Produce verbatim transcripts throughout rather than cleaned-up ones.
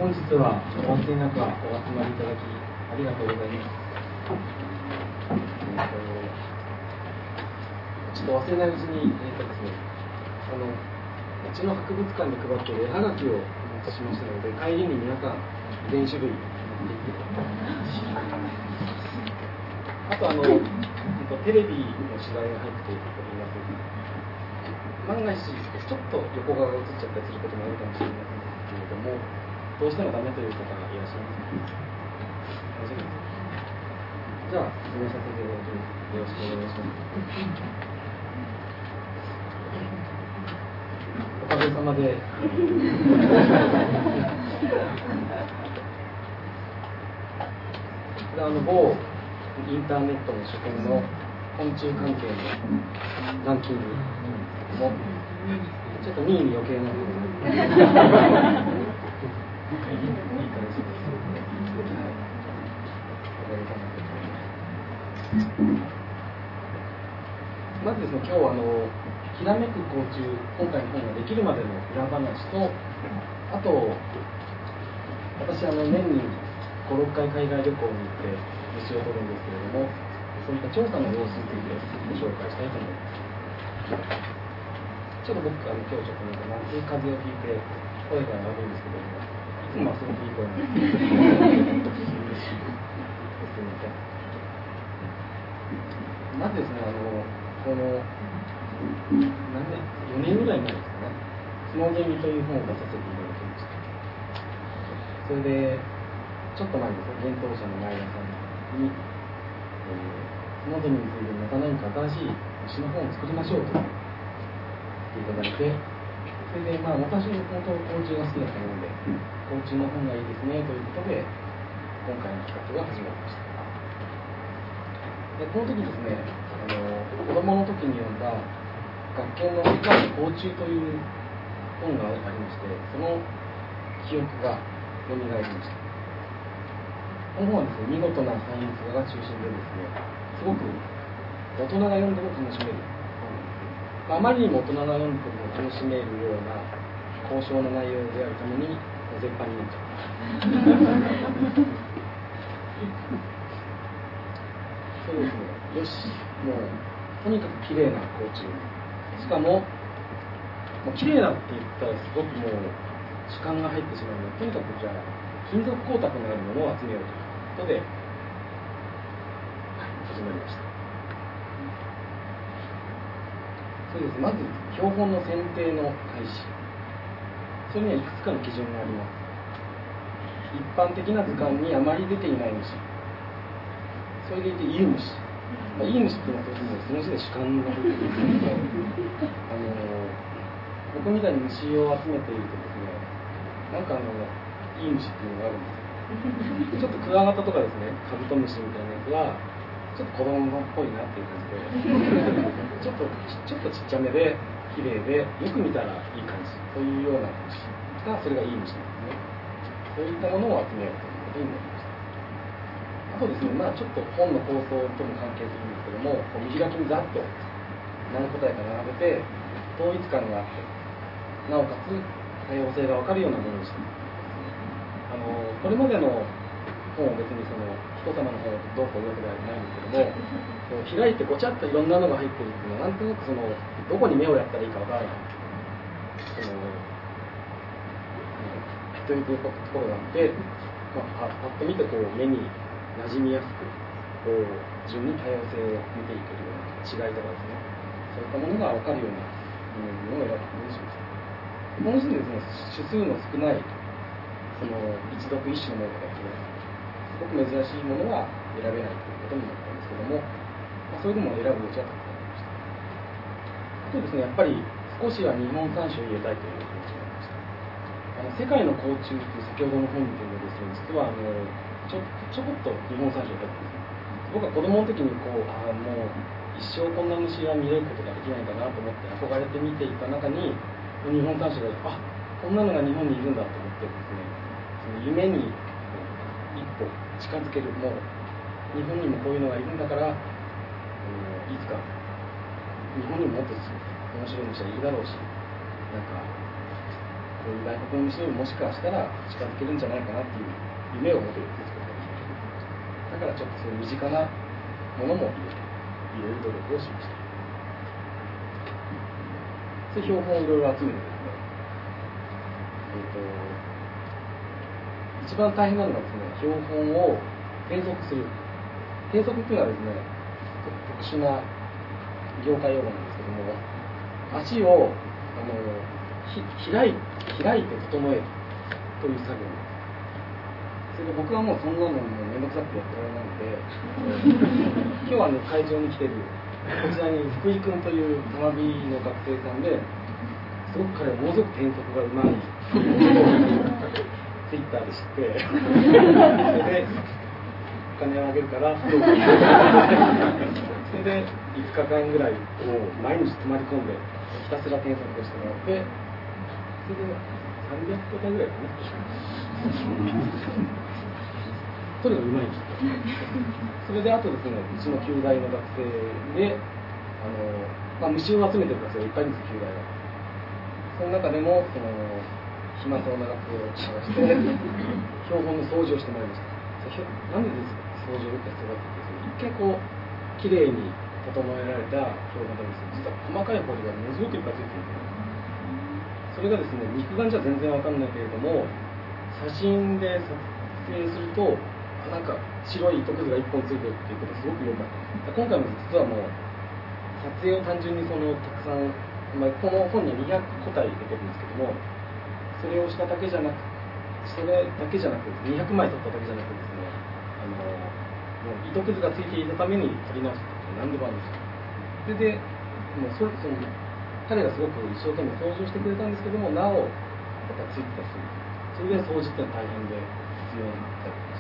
本日はお忘れなくお集まりいただきありがとうございます。ちょっと忘れないうちに、えーとですね、あのうちの博物館で配っている絵はがきをお持ちしましたので、帰りに皆さん全種類持っていってあとあの、えっと、テレビの取材が入っております。万が一ちょっと横側が映っちゃったりすることもあるかもしれませんけれども、どうしてもダメという方がいらっしゃいます。大丈夫です。じゃあ説明させていただきます。よろしくお願いします。おかげさまでこれはあの某インターネットの書店の昆虫関係のランキングもちょっとにいに余計な部分いい感じです。まずですね、今日はあのひらめく甲虫、今回の本ができるまでの裏話と、あと私あの年にご、ろっかい海外旅行に行って虫を取るんですけれども、そういった調査の様子についてご紹介したいと思います。ちょっと僕あの今日ちょっとなんか夏風邪をひいて声が悪いんですけども、いつもはすごくいい声なんですけどまずですね、あのこの何年よねんぐらい前ですかね、スノーゲミという本を出させていただきました。それでちょっと前ですね、幻冬舎の前田さんに、えー、スノーゲミについてまた何か新しい虫の本を作りましょうと言っていただいて、それでまあ私も本当昆虫が好きだったので、昆虫の本がいいですねということで今回の企画が始まりました。でこの時ですね、あの子供の時に読んだ学研の世界の甲虫という本がありまして、その記憶が蘇りました。この本はですね、見事なサイエンス画が中心でですね、すごく大人が読んでも楽しめる本なんです。あまりにも大人が読んでも楽しめるような高尚な内容であるために絶版になっちゃうそうですね、よし、もうとにかく綺麗な甲虫、しかも、もう綺麗なって言ったらすごくもう主観が入ってしまうので、とにかくじゃあ金属光沢のあるものを集めようということで、はい、始まりました。そうです。まず標本の選定の開始、それにはいくつかの基準があります。一般的な図鑑にあまり出ていない虫、それでいていい虫、まあ、いい虫っていうのはその時点で主観が出てくるんですけど、あの僕みたいに虫を集めているとですね、なんかあのいい虫っていうのがあるんですよ。ちょっとクワガタとかですね、カブトムシみたいなやつはちょっと子供っぽいなっていう感じで、ちょっとちょっとちっちゃめで綺麗でよく見たらいい感じというような虫が、それがいい虫なんですね。そういったものを集めようということになりました。あとですね、まあちょっと本の構想とも関係するんですけども、こう見開きにざっと何個体か並べて統一感があって、なおかつ多様性が分かるようなものにしています。あのこれまでの本を別にその人様の本をどうこういうわけではないんですけども、こう開いてごちゃっといろんなのが入っているっていうのはなんとなくそのどこに目をやったらいいか分からないそのというところがあって、まあ、パッと見てこう目に馴染みやすくこう順に多様性を見ていけるような違いとかですね、そういったものが分かるようなものを選ぶことにしました。この時点でですね、種数の少ないその一属一種のものがですね、すごく珍しいものは選べないということになったんですけども、まあ、それでも選ぶ余地はたくさんありました。あとですね、やっぱり少しは日本三種を入れたいという気持ちがありました。あの世界の甲虫という先ほどの本というのですね、実はあのちょちょこっと日本三種を入ってます。僕は子供の時にこうあもう一生こんな虫は見れることができないんだなと思って憧れて見ていた中に日本三種があこんなのが日本にいるんだと思ってですね、その夢に一歩近づける、もう日本にもこういうのがいるんだから、あのいつか日本にももっと面白い虫はいるだろうし、なんかこういう外国の虫にももしかしたら近づけるんじゃないかなっていう夢を持てるっていうことができる。だからちょっとそういう身近なものも入れる努力をしました。で標本をいろいろ集めてですね、えー、と一番大変なのがですね、標本を転足する。転足っていうのはですね、特殊な業界用語なんですけども、足をあのひ開い開いて整えるという作業です。それで僕はもうそんなのもうめんどくさくてやってられないので今日はあの会場に来てるこちらに福井君というたまびの学生さんで、すごく彼はものすごく転足がうまいツイッターで知ってそれでお金をあげるからそれでいつかかんぐらいもう毎日泊まり込んでひたすら転足をしてもらって、それでさんびゃくこたいぐらいかなそれがうまいんです。それであとですね、うちの旧大の学生であの、まあ、虫を集めてる学生がいっぱいいるんです、旧大は。その中でもその暇そうな学生を探して標本の掃除をしてもらいました。なんでですか掃除を受けた人がって一見こうきれいに整えられた標本なんですけど、実は細かい彫りがものすごくいっぱいついている。それがですね、肉眼じゃ全然わかんないけれども、写真で撮影するとなんか白い糸くずがいっぽんついてるっていうことがすごく良かった。今回も実はもう撮影を単純にそのたくさん、まあ、この本にはにひゃくこたい出てるんですけども、それをしただけじゃなくそれだけじゃなくにひゃくまい撮っただけじゃなくですね、あのもう糸くずがついていたために撮り直すって何でもあるんですよ。それでもうそれその彼がすごく一生懸命掃除をしてくれたんですけども、なおやっぱついてたりする。それで掃除ってのは大変で必要になったります。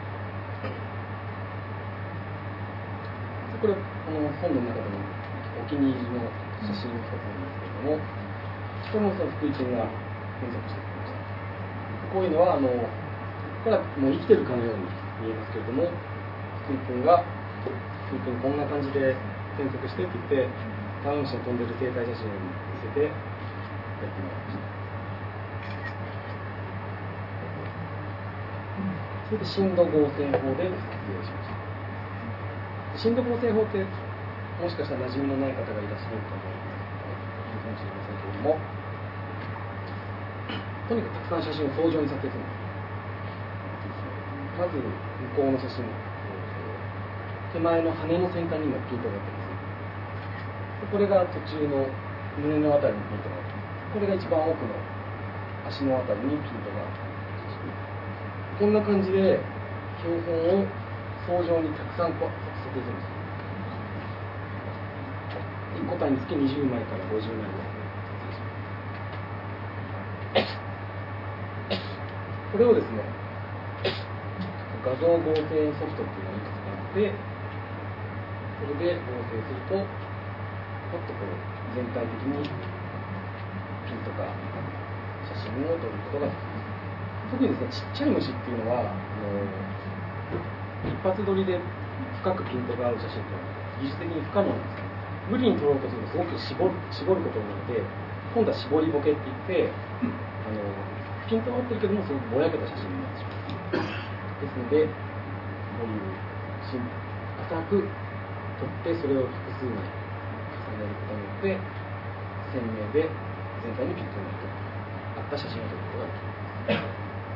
これこの本の中でもお気に入りの写真の一つなんですけれども、これもその福井君が検索してくれました。こういうのはあのこれはもう生きてるかのように見えますけれども、福井君が福井君こんな感じで検索してって言ってタウン誌に飛んでる生態写真を見せてやってもらいました。それで深度合成法で撮影しました。深度合成法ってもしかしたら馴染みのない方がいらっしゃると思いますかもしれませんけれども、とにかくたくさん写真を層状に撮影するんです。まず向こうの写真、手前の羽の先端にもピントがあってですね、これが途中の胸のあたりにピントがあって、これが一番奥の足のあたりにピントがあって、こんな感じで標本を層状にたくさんこう撮影するんです。いっこたいにつきにじゅうまいからごじゅうまいぐらい。これをですね、画像合成ソフトっていうのがいくつかあって、それで合成するともっとこう全体的にピンとか写真を撮ることができます。特にですね、ちっちゃい虫っていうのはあの一発撮りで深くピントが合う写真というのは技術的に不可能なんです。無理に撮ろうとするとすごく絞る、絞ることになって、今度は絞りボケって言ってあのピントが合ってるけどもすごくぼやけた写真になってしまう。ですので、こういう浅く撮ってそれを複数枚重ねることによって鮮明で全体にピントが合った写真を撮ることができます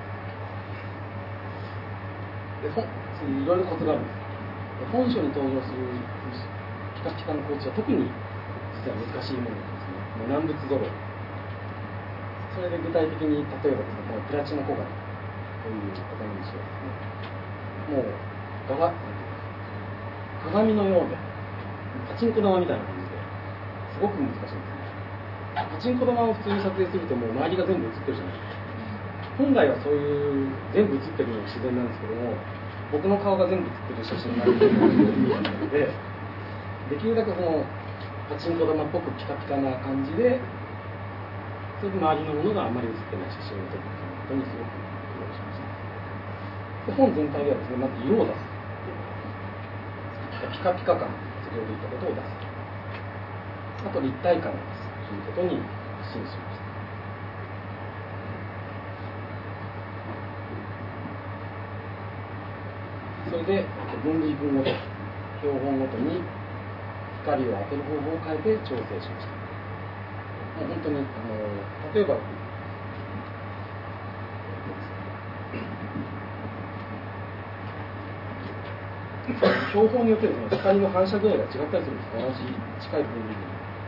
。で本いろいろコツがあるんです。で本書に登場するピカピカのコーチは特に実は難しいものなんですね。もう難物揃い。それで具体的に例えばですね、このプラチナコガネという型の虫はですね、もう柄鏡のようでパチンコ玉みたいな感じですごく難しいんですね。パチンコ玉を普通に撮影するともう周りが全部映ってるじゃないですか。本来はそういう全部映ってるのが自然なんですけども、僕の顔が全部写ってる写真になるので、できるだけそのパチンコ玉っぽくピカピカな感じで、それで周りのものがあまり写ってない写真を撮るということにすごく苦労しました。で本全体ではですね、まず色を出す。ピカピカ感、先ほど言ったことを出す。あと立体感を出すということに進しました。 それで分離分ごと標本ごとに光を当てる方法を変えて調整しました。もう本当にあの例えば標本によってですね、光の反射具合が違ったりするんです。同じ近い分離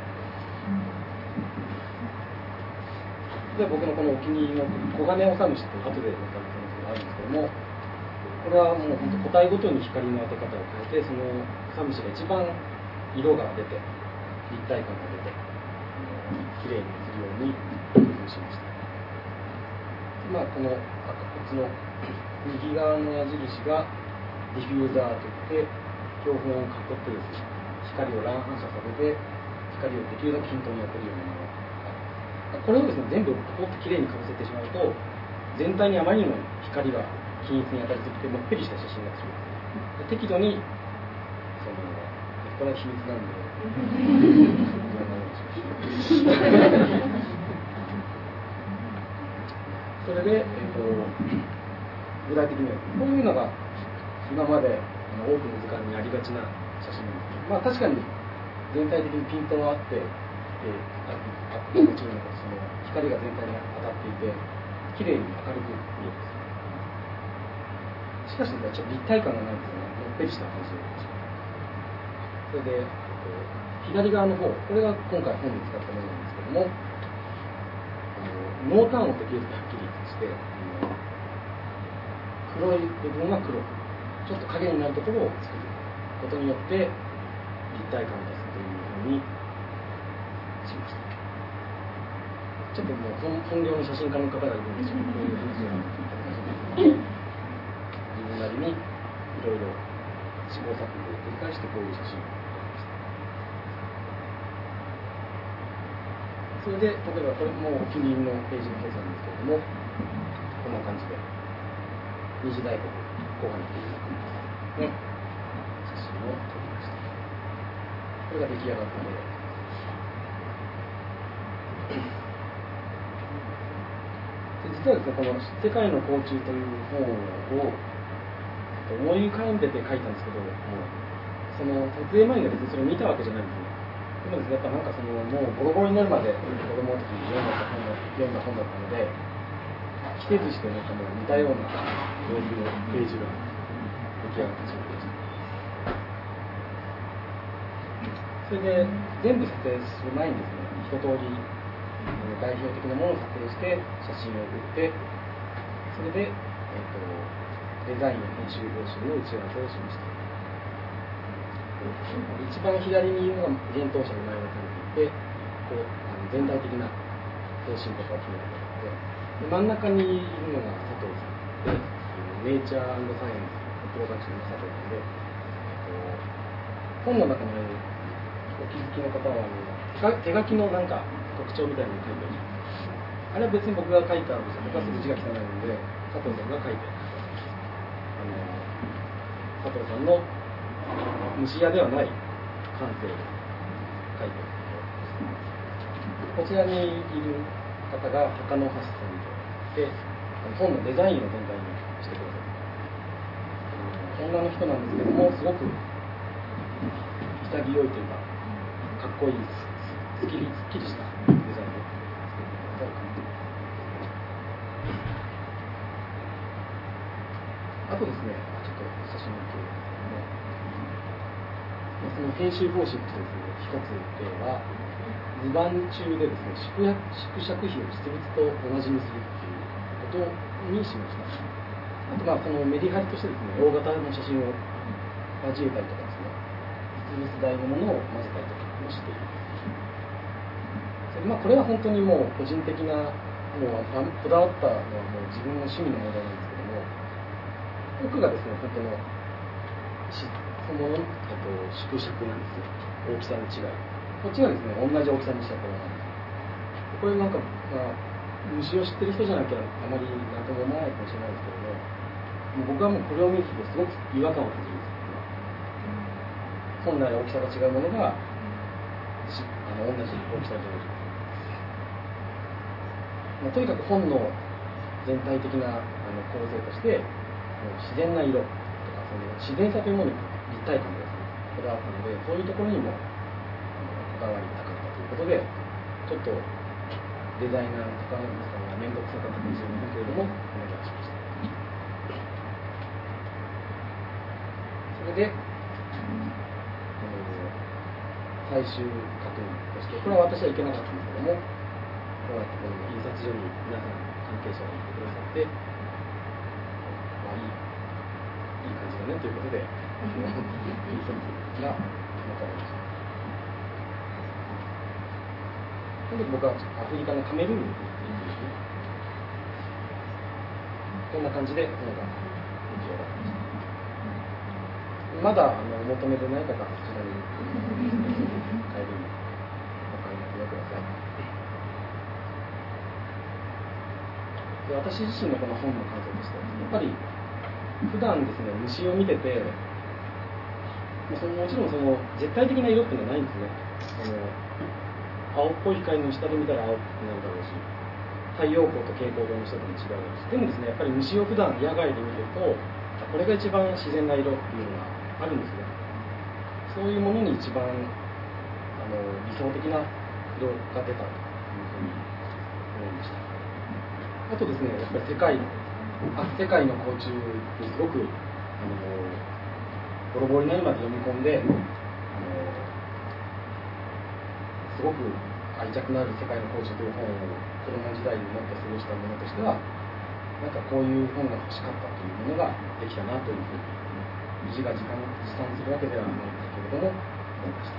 で僕のこのお気に入りの黄金オサムシって後でまた見せますけどあるんですけども、これはもう本当個体ごとに光の当て方を変えて、そのオサムシが一番色が出て立体感が出てきれいに映るように工夫しました。まあ、この赤骨の右側の矢印がディフューザーといって標本を囲ってですね、光を乱反射させて光をできるだけ均等に当てるようなもの。これをですね、全部ポコってきれいにかぶせてしまうと、全体にあまりにも光が均一に当たりすぎて、もっぺりした写真になってしまう。適度に、その、これは秘密なんで、それで、えっと、具体的には、こういうのが今まで多くの図鑑にありがちな写真なんですけど、まあ確かに全体的にピントがあって、えー、あってもちろんその光が全体に当たっていて綺麗に明るく見えます。しかし、ね、ちょっと立体感がないんですよね。のっぺりした感じで。それで、えー、左側の方、これが今回本に使ったものなんですけども、あの濃淡をできるだけはっきりして、黒い部分は黒く、ちょっと影になるところを作ることによって立体感を出すというふうにしました。ちょっともう本業の写真家の方がいるんですけど、こういう話を自分なりにいろいろ試行錯誤を繰り返してこういう写真を撮りました。それで例えばこれもお気に入りのページの一つなんですけれども、こんな感じで二次大国後半にっていうの写真を撮りました。これが出来上がったもの。実はですね、この「世界の甲虫」という本を思い浮かんでて書いたんですけど、もうその撮影前に別にそれを見たわけじゃないんですね。でもですね、やっぱなんかそのもうボロボロになるまで子供の時に読んだ本だ読んだ本だったので、季節してなんかもう似たような様子のページが出来上がってしまいました。それで全部撮影する前にですね、一通り代表的なものを撮影して写真を送って、それで、えー、とデザインや編集方針の打ち合わせをしました。一番左にいるのが幻冬舎の前がされていて、こうあの全体的な方針とかを決めていて、真ん中にいるのが佐藤さんで、ネイチャー&サイエンスプロダクションの佐藤さんで、えー、と本の中にあるお気づきの方はあの手書きのなんか特徴みたいなのを書いてある。あれは別に僕が書いたんですよ。僕はすぐ字が汚いので、佐藤さんが書いてあの佐藤さんの虫屋ではない感性を書いてある。こちらにいる方が墓の橋さんで、本のデザインを全体にしてください。女の人なんですけども、すごく潔いというか、かっこいいです。すっきり、すっきりしたデザインを作ってください。あとですね、ちょっと写真を撮るんですけども、その編集方針としてですね、一つでは、図版中でですね、縮尺比を実物と同じにするっていうことにしました。あと、まあ、そのメリハリとしてですね、大型の写真を交えたりとかですね、実物大のものを混ぜたりとかもしている。まあ、これは本当にもう個人的な、もうこだわったのはもう自分の趣味の問題なんですけども、奥がですね、本当の本物の、えっと、縮尺なんですよ。大きさの違い。こっちがですね、同じ大きさにしたこれなんです。これなんか、まあ、虫を知ってる人じゃなきゃあまり何とも思わないかもしれないですけども、もう僕はもうこれを見るとすごく違和感を感じるんですよ。本来大きさが違うものが、あの同じ大きさで出る。まあ、とにかく本の全体的なあの構成として、もう自然な色とかその自然さというものに立体感がですね、こだわったので、そういうところにもあのこだわりたかったということで、ちょっとデザイナーの高山さんが面倒くさかったかもしれないけれども、お願いしました。それで、最終確認として、これは私は行けなかったんですけども、こうやってこの印刷所に皆さん関係者が行ってくださって、まあいい、いい感じだねということで、印刷が持たれました。その時僕はアフリカのカメルーンに行ってですね、こんな感じで本が出来上がりました。まだあのお求めでない方はこちらに帰りにお買い求めください。で、私自身のこの本の感想としては、やっぱり普段ですね、虫を見てて、そのもちろんその絶対的な色っていうのはないんですね。あの青っぽい光の下で見たら青くなるだろうし、太陽光と蛍光灯の下でも違うだろうし、でもですね、やっぱり虫を普段野外で見てると、これが一番自然な色っていうのがあるんですね。そういうものに一番あの理想的な色が出たというふうに思いました。あとですね、やっぱり世界のあ世界の甲虫にすごくあのボロボロになるまで読み込んで、あのすごく愛着のある世界の甲虫という本を子供時代に持って過ごしたものとしては、なんかこういう本が欲しかったというものができたなというふうに、自画自賛自賛するわけではないんだけれども思いました。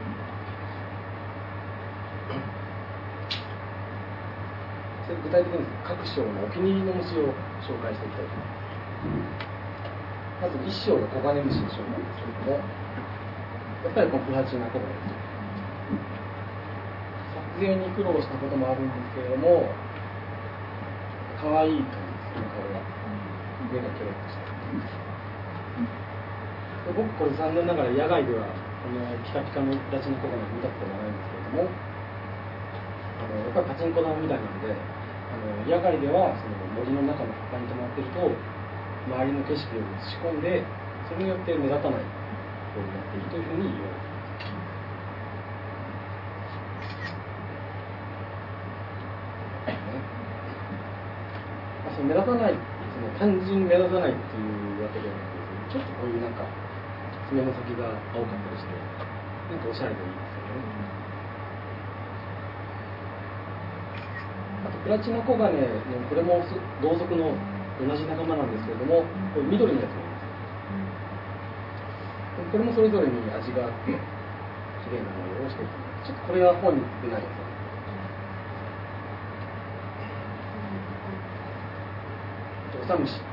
それ具体的に各章のお気に入りの虫を紹介していきたいと思います。まず一章がコガネムシの章なんですけれども、やっぱりこの不発なコガネムシ、撮影に苦労したこともあるんですけれども、可愛い感じですね、顔が。目がキョロッとして。僕これ残念ながら野外ではこのピカピカのダチのコガネ見たことがないんですけれども、あのやっぱりパチンコ玉みたいなので、あの野外ではその森の中の葉っぱに止まっていると周りの景色を映し込んで、それによって目立たないようになっているというふうに言われています。目立たない、その単純に目立たないっていうわけではなくて、ちょっとこういうなんか爪の先が青かったりして、なんかおしゃれでいいですよね。あとプラチナコガネのこれも同族の同じ仲間なんですけれども、これ緑のやつなんですよ。これもそれぞれに味があって綺麗な模様をしています。ちょっとこれは本に出ないやつです。オサムシ、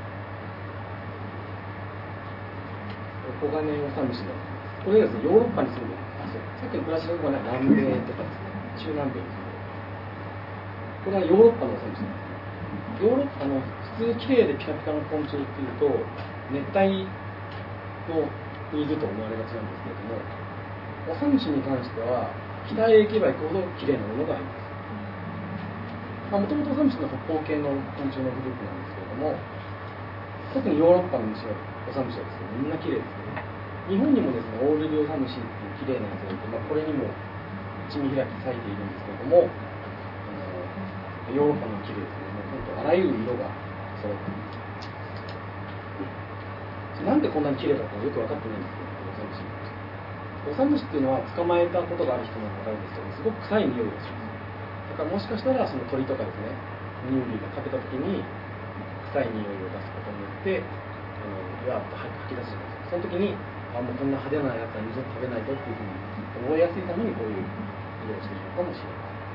コガネオサムシのこれですね、ヨーロッパに住んでる。あ、そうさっきのプラチナコガネは南米とかですね、中南米に住んでる。これはヨーロッパのオサムシなんですね。ヨーロッパの普通綺麗でピカピカの昆虫っていうと熱帯のにいると思われがちなんですけれども、オサムシに関しては北へ行けば行くほど綺麗なものがあります。もともとオサムシの北方系の昆虫のグループなんですけれども、特にヨーロッパの虫はオサムシはですね、みんな綺麗ですね。日本にもですね、オールリオサムシっていう綺麗なやつがいて、まあ、これにも一味開き咲いているんですけれども、あのヨーロッパの綺麗ですね。もう本当あらゆる色が揃っています。なんでこんなに綺麗かってよく分かってないんですけど、オサムシ。オサムシっていうのは捕まえたことがある人なら分かるんですけど、すごく臭い匂いがします。だからもしかしたらその鳥とかですね、哺乳類が食べた時に臭い匂いを出すことによってあのわーっと吐き出すじゃないですか。その時にあもうこんな派手なやつは二度と食べないとっていうふうに思いやすいためにこういう色をしているのかもしれ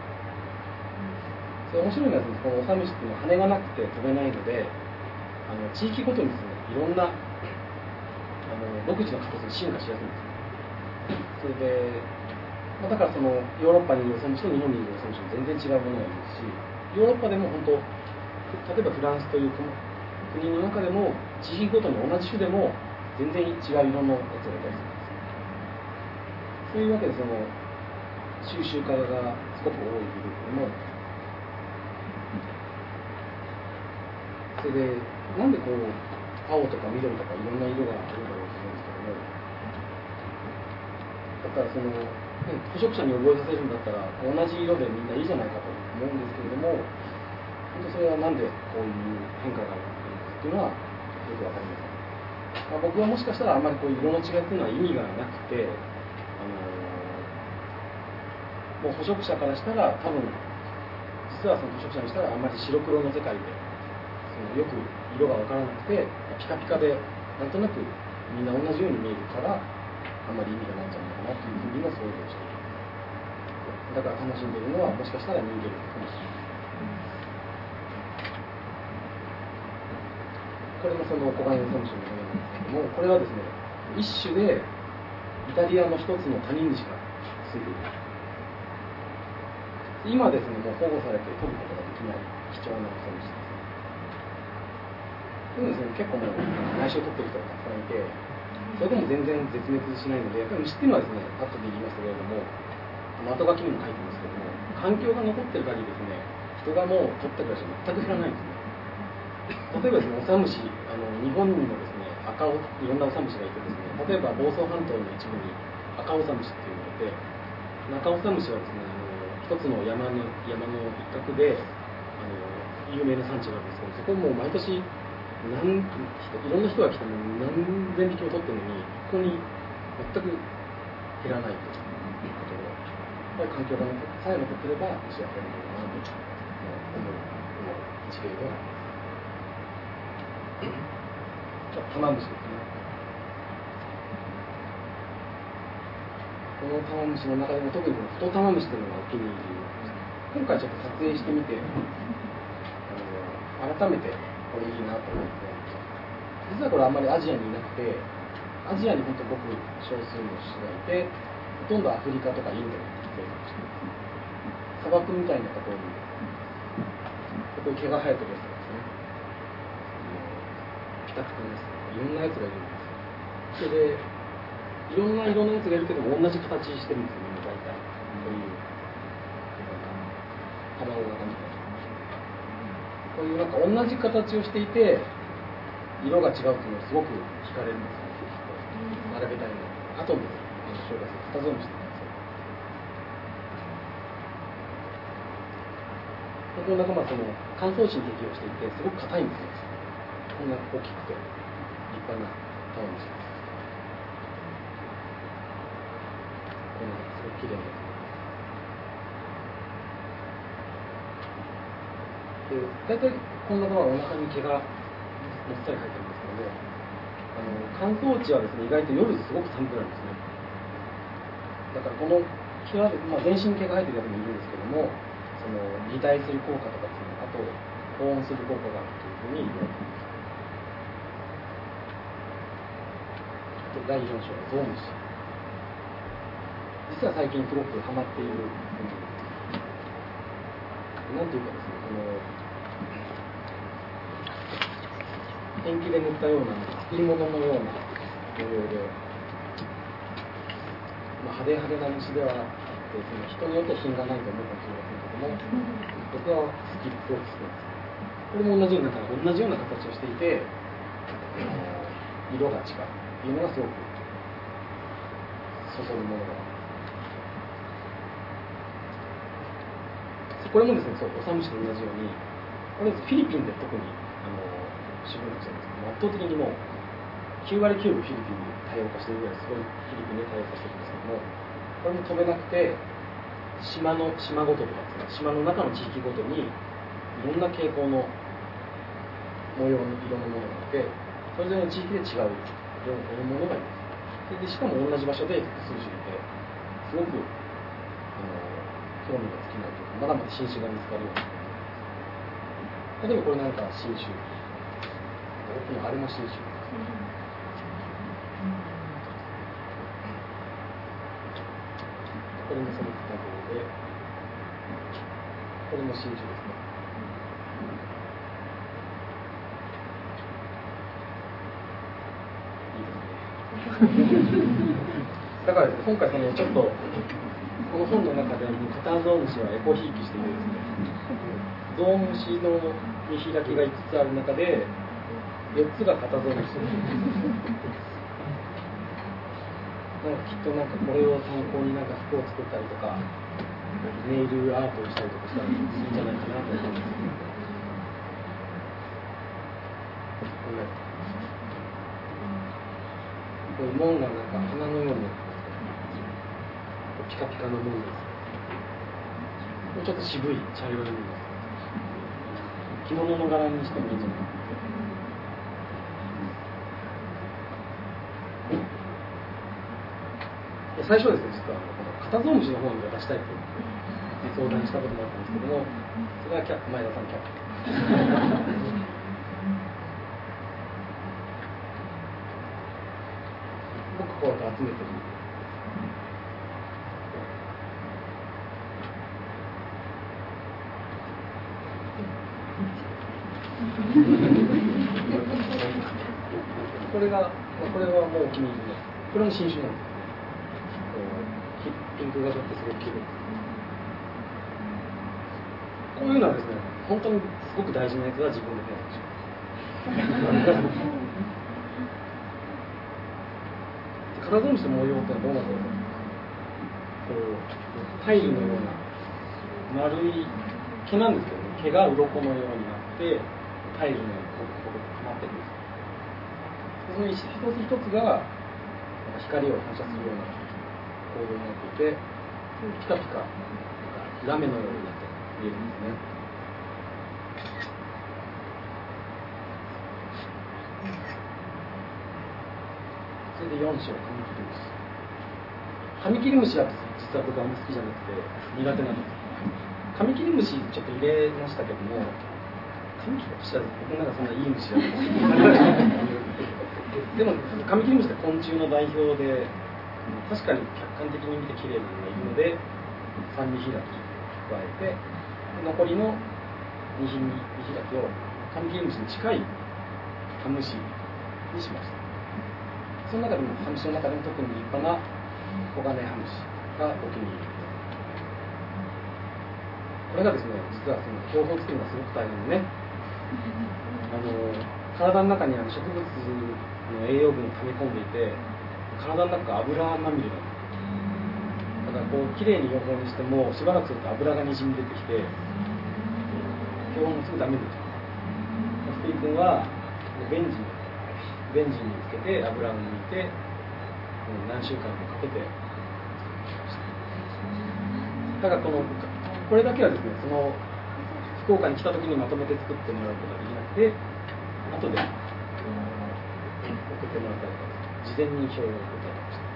ない。それ面白いのはですね、このオサムシっていうのは羽がなくて飛べないので、あの地域ごとにですね、いろんなあの独自の形に進化しやすいんです。それでだからそのヨーロッパにいるオサムシと日本にいるオサムシと全然違うものがいますし、ヨーロッパでも本当例えばフランスという国の中でも地域ごとに同じ種でも全然違う色のやつがいたりするんです。そういうわけでその収集家がすごく多いグループも、それでなんでこう青とか緑とかいろんな色があるだろうと思うんですけども、だからその、ね、捕食者に覚えさせるんだったら同じ色でみんないいじゃないかと思うんですけれども、本当それはなんでこういう変化があるのかっていうのはよくわかりません。まあ、僕はもしかしたらあんまりこういう色の違いっていうのは意味がなくて、あのー、もう捕食者からしたら多分実はその捕食者にしたらあんまり白黒の世界でそのよく色が分からなくてピカピカでなんとなくみんな同じように見えるからあんまり意味がないんじゃないかなというふうにも想像している。だから楽しんでいるのはもしかしたら人間かもしれない。これもそのコガインサムシのものなんですけども、これはですね一種でイタリアの一つの他人にしかついていない。今ですねもう保護されて取ることができない貴重なサムシです。でもですね結構もう内緒を取ってる人がたくさんいて、それでも全然絶滅しないので、やっぱり虫っていうのはですね後で言いますけれども、後書きにも書いてますけども、環境が残ってる限りですね人がもう取ったぐらいじゃ全く減らないんですね。例えばですね、オサムシ、あの日本にもですね、赤オいろんなオサムシがいてですね、例えば房総半島の一部に赤オサムシっていうのがいて、赤オサムシはですね、あの一つの山の山の一角であの有名な産地があるんですけど、そこもう毎年何いろんな人が来ても何千匹も取ってるのに、ここに全く減らないということで、やっぱり環境がさえ残ってれば虫は減るのかなと思うこの一例ではあります。玉虫ですね。この玉虫の中でも特にこの太玉虫というのがお気に入りです。今回ちょっと撮影してみてあの改めてこれいいなと思って、実はこれあんまりアジアにいなくて、アジアに本当ごく少数の種がいて、ほとんどアフリカとかインドに生息しています。砂漠みたいなところにここに毛が生えてるやつですね。ピタピタですね。いろんなやつがいるんです。それでいろんな色のやつがいるけども同じ形してるんですよね、大体。こういう卵型みたいな。こういうなんか同じ形をしていて色が違うっていうのをすごく惹かれるんですよ。並べたいの。あとで紹介する型ゾーンしてください。この仲間はその乾燥地に適応していてすごく硬いんですよ。こんな大きくて立派なタワーにします。こんなすごく綺麗なやつで、大体こんなタワーはお腹に毛がもっさり入ってるんですけども、あの乾燥地はですね意外と夜すごく寒くなるんですね。だからこの毛は、まあ、全身に毛が生えてるやつもいるんですけども、その擬態する効果とかですね、あと保温する効果があるというふうに言われています。だいよん章はゾウムシ。実は最近すごくハマっているものです。なんていうかですね、このペンキで塗ったような作り物のような模様で、まあ、派手派手な虫ではあって、その人によって品がないと思うかもしれませんけども、僕は好き、すごく好きです。これも同じような同じような形をしていて、色が違うっていうのがすごくそそるものが。これもですね、そう、オサムシと同じように、これフィリピンで特にあの主分してるんですけど、圧倒的にもうきゅうわりきゅうぶフィリピンに多様化しているぐらいすごいフィリピンで多様化してるんですけども、これも飛べなくて、島の島ごととかですね、島の中の地域ごとにいろんな傾向の模様の色のものがあって、それぞれの地域で違う色のものがいます。それでしかも同じ場所で複数種類で、すごくあの興味が尽きないというか、まだまだ新種が見つかるような。例えばこれなんか新種、大きなあれも新種。これもその双子で、これも新種ですね。だからですね、今回そのちょっとこの本の中でカタゾウムシはエコひいきしていてですね、ゾウムシの見開きがいつつある中で、 よっつが型ゾーンしてる。なんかきっとなんかこれを参考になんか服を作ったりとかネイルアートをしたりとかしたらいいんじゃないかなと思うんですけど、こういう門がなんか花のようにピカピカの門です。ちょっと渋い茶色い門です。着物の柄にしてもいいんじゃないかな。最初はですね、実はカタゾウムシの方に出したいと相談したこともあったんですけども、それはキャップ、前田さんキャップ。僕こうやって集めてる。これが、これはもうお気に入りです。これも新種なんです。ピンクがかってすごく綺麗です。こういうのはですね、本当にすごく大事なやつは自分で検索します。カタゾウムシの模様ってのはどうなってるか、こうタイルのような丸い毛なんですけどね、毛が鱗のようになってタイルのようにこここはまってるんです。その一つ一つが光を反射するような構造になっていて、ピカピカラメのようになって見えるんですね。それでよん章、カミキリムシ。カミキリムシは実は僕あんま好きじゃなくて苦手なんです。カミキリムシちょっと入れましたけども、カミキリムシは僕なんかそんないい虫じゃないでもカミキリムシって昆虫の代表で、確かに客観的に見て綺麗なのがいるのでさんび開き加えて、残りのにひ見開きをカミキリムシに近いハムシにしました。その中でもハムシの中でも特に立派なコガネハムシがお気に入りです。これがですね、実はその標本を作るのがすごく大変でね、あの体の中にあの植物の栄養分を溜め込んでいて、体の中が油まみれなんです。だからこうきれいに標本にしてもしばらくすると油がにじみ出てきて標本もすぐダメです。スティー君はベンジンベンジンにつけて油を抜いて何週間もかけて、だからこのこれだけはですね、その福岡に来た時にまとめて作ってもらうことができなくて、後で送ってもらったりとか事前に表を送ったりとかして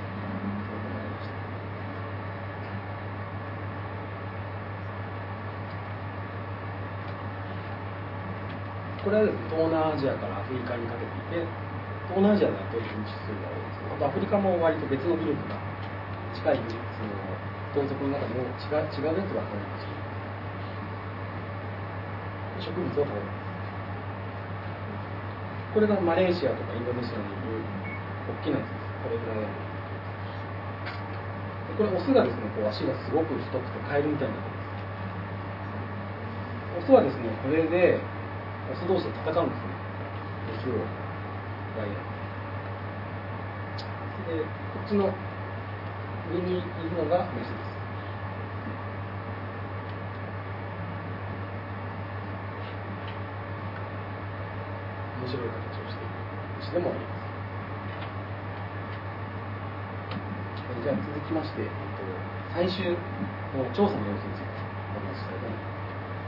これはですね、東南アジアからアフリカにかけていて、東南アジアでは当然日数が多いです。あとアフリカも割と別のグループが近いグループ、その盗賊の中でも違う違うやつが入りました。植物を食べます。これがマレーシアとかインドネシアにいる大きなやつです。これぐらい。これオスがですね、こう足がすごく太くてカエルみたいになってます。オスはですね、これでオス同士で戦うんですね。オスを奪い合って。で、こっちの上にいるのがメスです。面白い形をしている虫でもあります。じゃあ続きまして、えっと、最終の調査の様子についてお話ししたいと思います。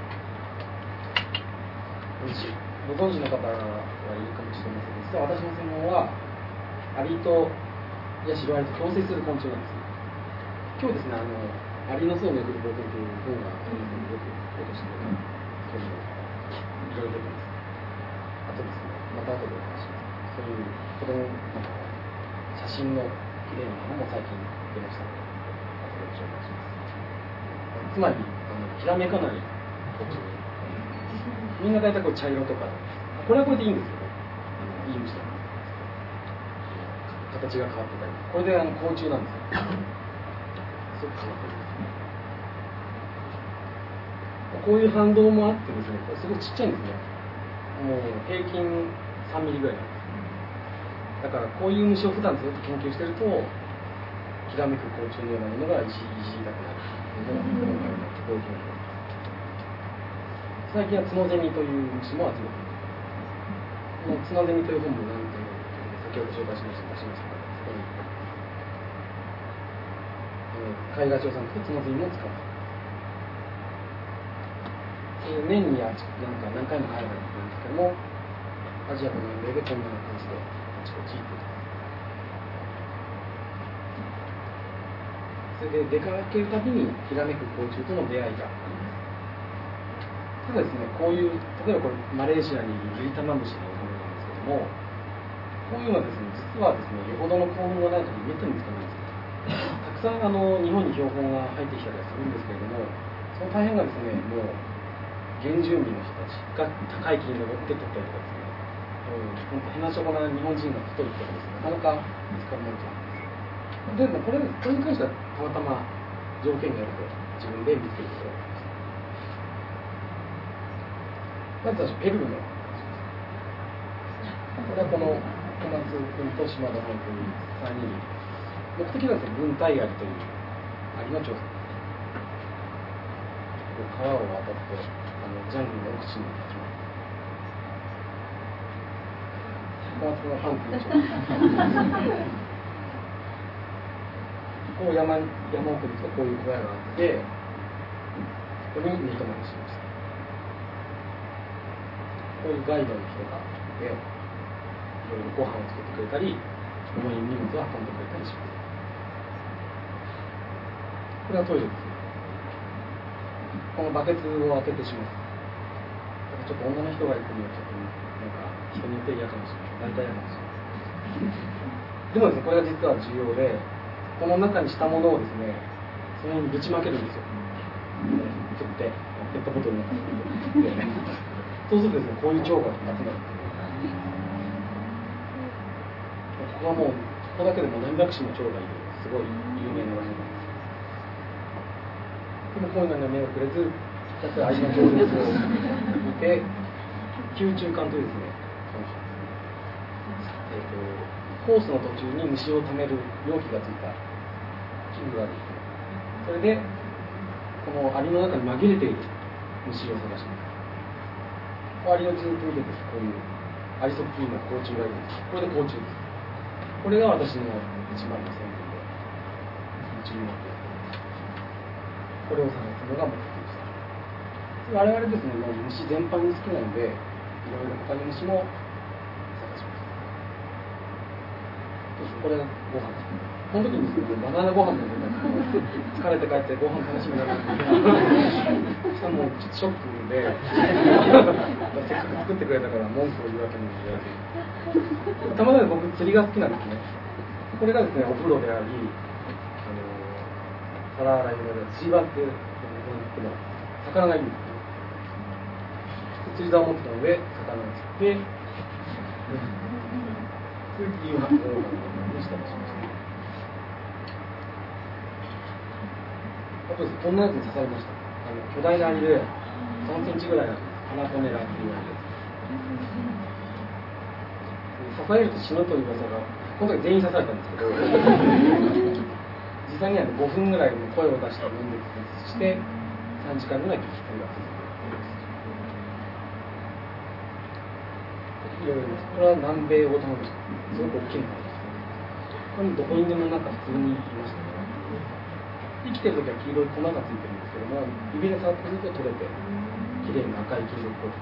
ご存知の方はいるかもしれませんが、実は私の専門はアリとやシロアリと共生する昆虫なんです。今日ですね、あのアリの巣をめぐる冒険という本がありますので、よくフォトしてそれいろいろ出てます。あとですね、また後でお話します。そういう子供の写真のきれいなものも最近出ましたので、後でご紹介します。つまりあのひらめかない昆虫。みんな大体こう茶色とか、これはこれでいいんですよね。あのいい虫だ。形が変わってたり、これであの甲虫なんですよ。すごく変わってるんです。こういう反動もあってですね、これすごくちっちゃいんですね。もう平均さんミリぐらいなんです。だからこういう虫を普段ずっと研究してるときらめく甲虫のようなものがいじりたくなるというのが今回のところ最近はツノゼミという虫も集めている。このツノゼミという本も何という先ほど紹介しました出しましたからそこに絵画調査のツノゼミも使う。年になんか何回も海外に行くんですけども、アジアと南米でこんな感じであちこち行ってます。それで出かけるたびにひらめく甲虫との出会いがあります。ただですね、こういう例えばこれマレーシアにいるユリタマムシのものなんですけども、こういうのはですね、実はですね、よほどの幸運がないとめったに見つからないんですよ。たくさんあの日本に標本が入ってきたりはするんですけれども、その大半がですね、もう原住民の人たちが高い木に登って取ったりとかですね、うん、ヘナチョコな日本人が太いとかですね、なかなか見つかるものじゃないです。でもこれ、これに関してはたまたま条件があると自分で見つけることができます。まず私ペルーのこれはこの小松君と島田さんというさんにん、目的はですね、軍隊アリというアリの調査です。川を渡ってあのジャングルの奥地に行きます。小松君はハンティングこう 山, 山奥に行くとこういう小屋があって、ここに寝泊まりしました。こういうガイドの人がいて、いろいろご飯を作ってくれたり、重い荷物を運んでくれたりします。これはトイレですね。このバケツを開けてしまう。ちょっと女の人が行くにはちょっとなんか人によって嫌かもしれない。大体嫌かもしれない。でもですね、これが実は重要で、この中にしたものをですね、その辺にぶちまけるんですよ。振って、ペットボトルの中に入れて。そうするとですね、こういう蝶が集まる。ここはもう、ここだけでも何百種の蝶がいる、すごい有名な場所なんです。でもこういうのには目をくれず、やっぱり相手の情熱を見て、吸虫管というですね、えーと、コースの途中に虫を溜める容器がついた器具があるんですね。それで、このアリの中に紛れている虫を探します。アリをずっと見てです、こういうアリそっくりな甲虫がいるんです。これで甲虫です。これが私の一番の専門で、夢中になっています。これを探すのが目的でした。我々ですね、もう虫全般に好きなので、いろいろ他の虫も探します。これがご飯ですね。この時にですね、バナナご飯も出たんですけど、疲れて帰ってご飯楽しみだなってしかもちょっとショックで、せっかく作ってくれたから文句を言うわけにもいかず、たまに僕釣りが好きなんですね。これがですね、お風呂であり、皿洗いで釣り場って魚がいいんですけど、釣り竿を持ってたので魚を釣って、そういう夕飯にしたりしました。あとですね、こんなやつに刺されました。あの巨大なアリでさんセンチぐらいあるハナコネラって言われるやつ。刺されると死ぬという噂が、この時全員刺されたんですけど、実際にはごふんぐらいの声を出した分別してさんじかんぐらい聞き取りが続いています。いろいろこれは南米オタマムシです。すごく大きいのがあります。これどこにでもなんか普通にいましたね。生きてる時は黄色い粉がついてるんですけども、指で触ってくると取れてきれいな赤い黄色っぽい。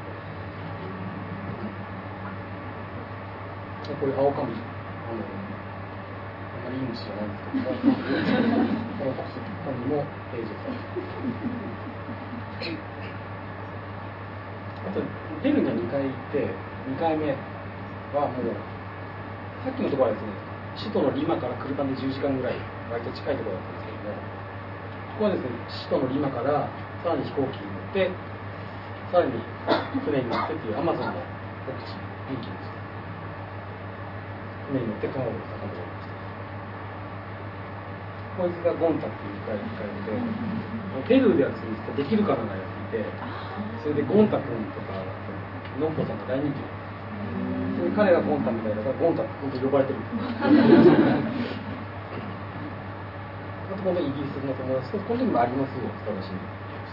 これ青カミシ、あのあんまりいい虫じゃないんですけども、この本にもページされてあとペルーにはにかい行って、にかいめはもうさっきのところはですね、首都のリマから車でじゅうじかんぐらい割と近いところだったんですけども、ここはですね、首都のリマからさらに飛行機に乗ってさらに船に乗ってっていうアマゾンの奥地人気です。船に乗って川を遡りました。こいつがゴンタっていうカエルで、ペルーではできるかながやっていて、それでゴンタ君とかノッポさんが大人気です。そういう彼がゴンタみたいだからゴンタって本当に呼ばれてるんですあと今度イギリスの友達とこの時もありますよって話に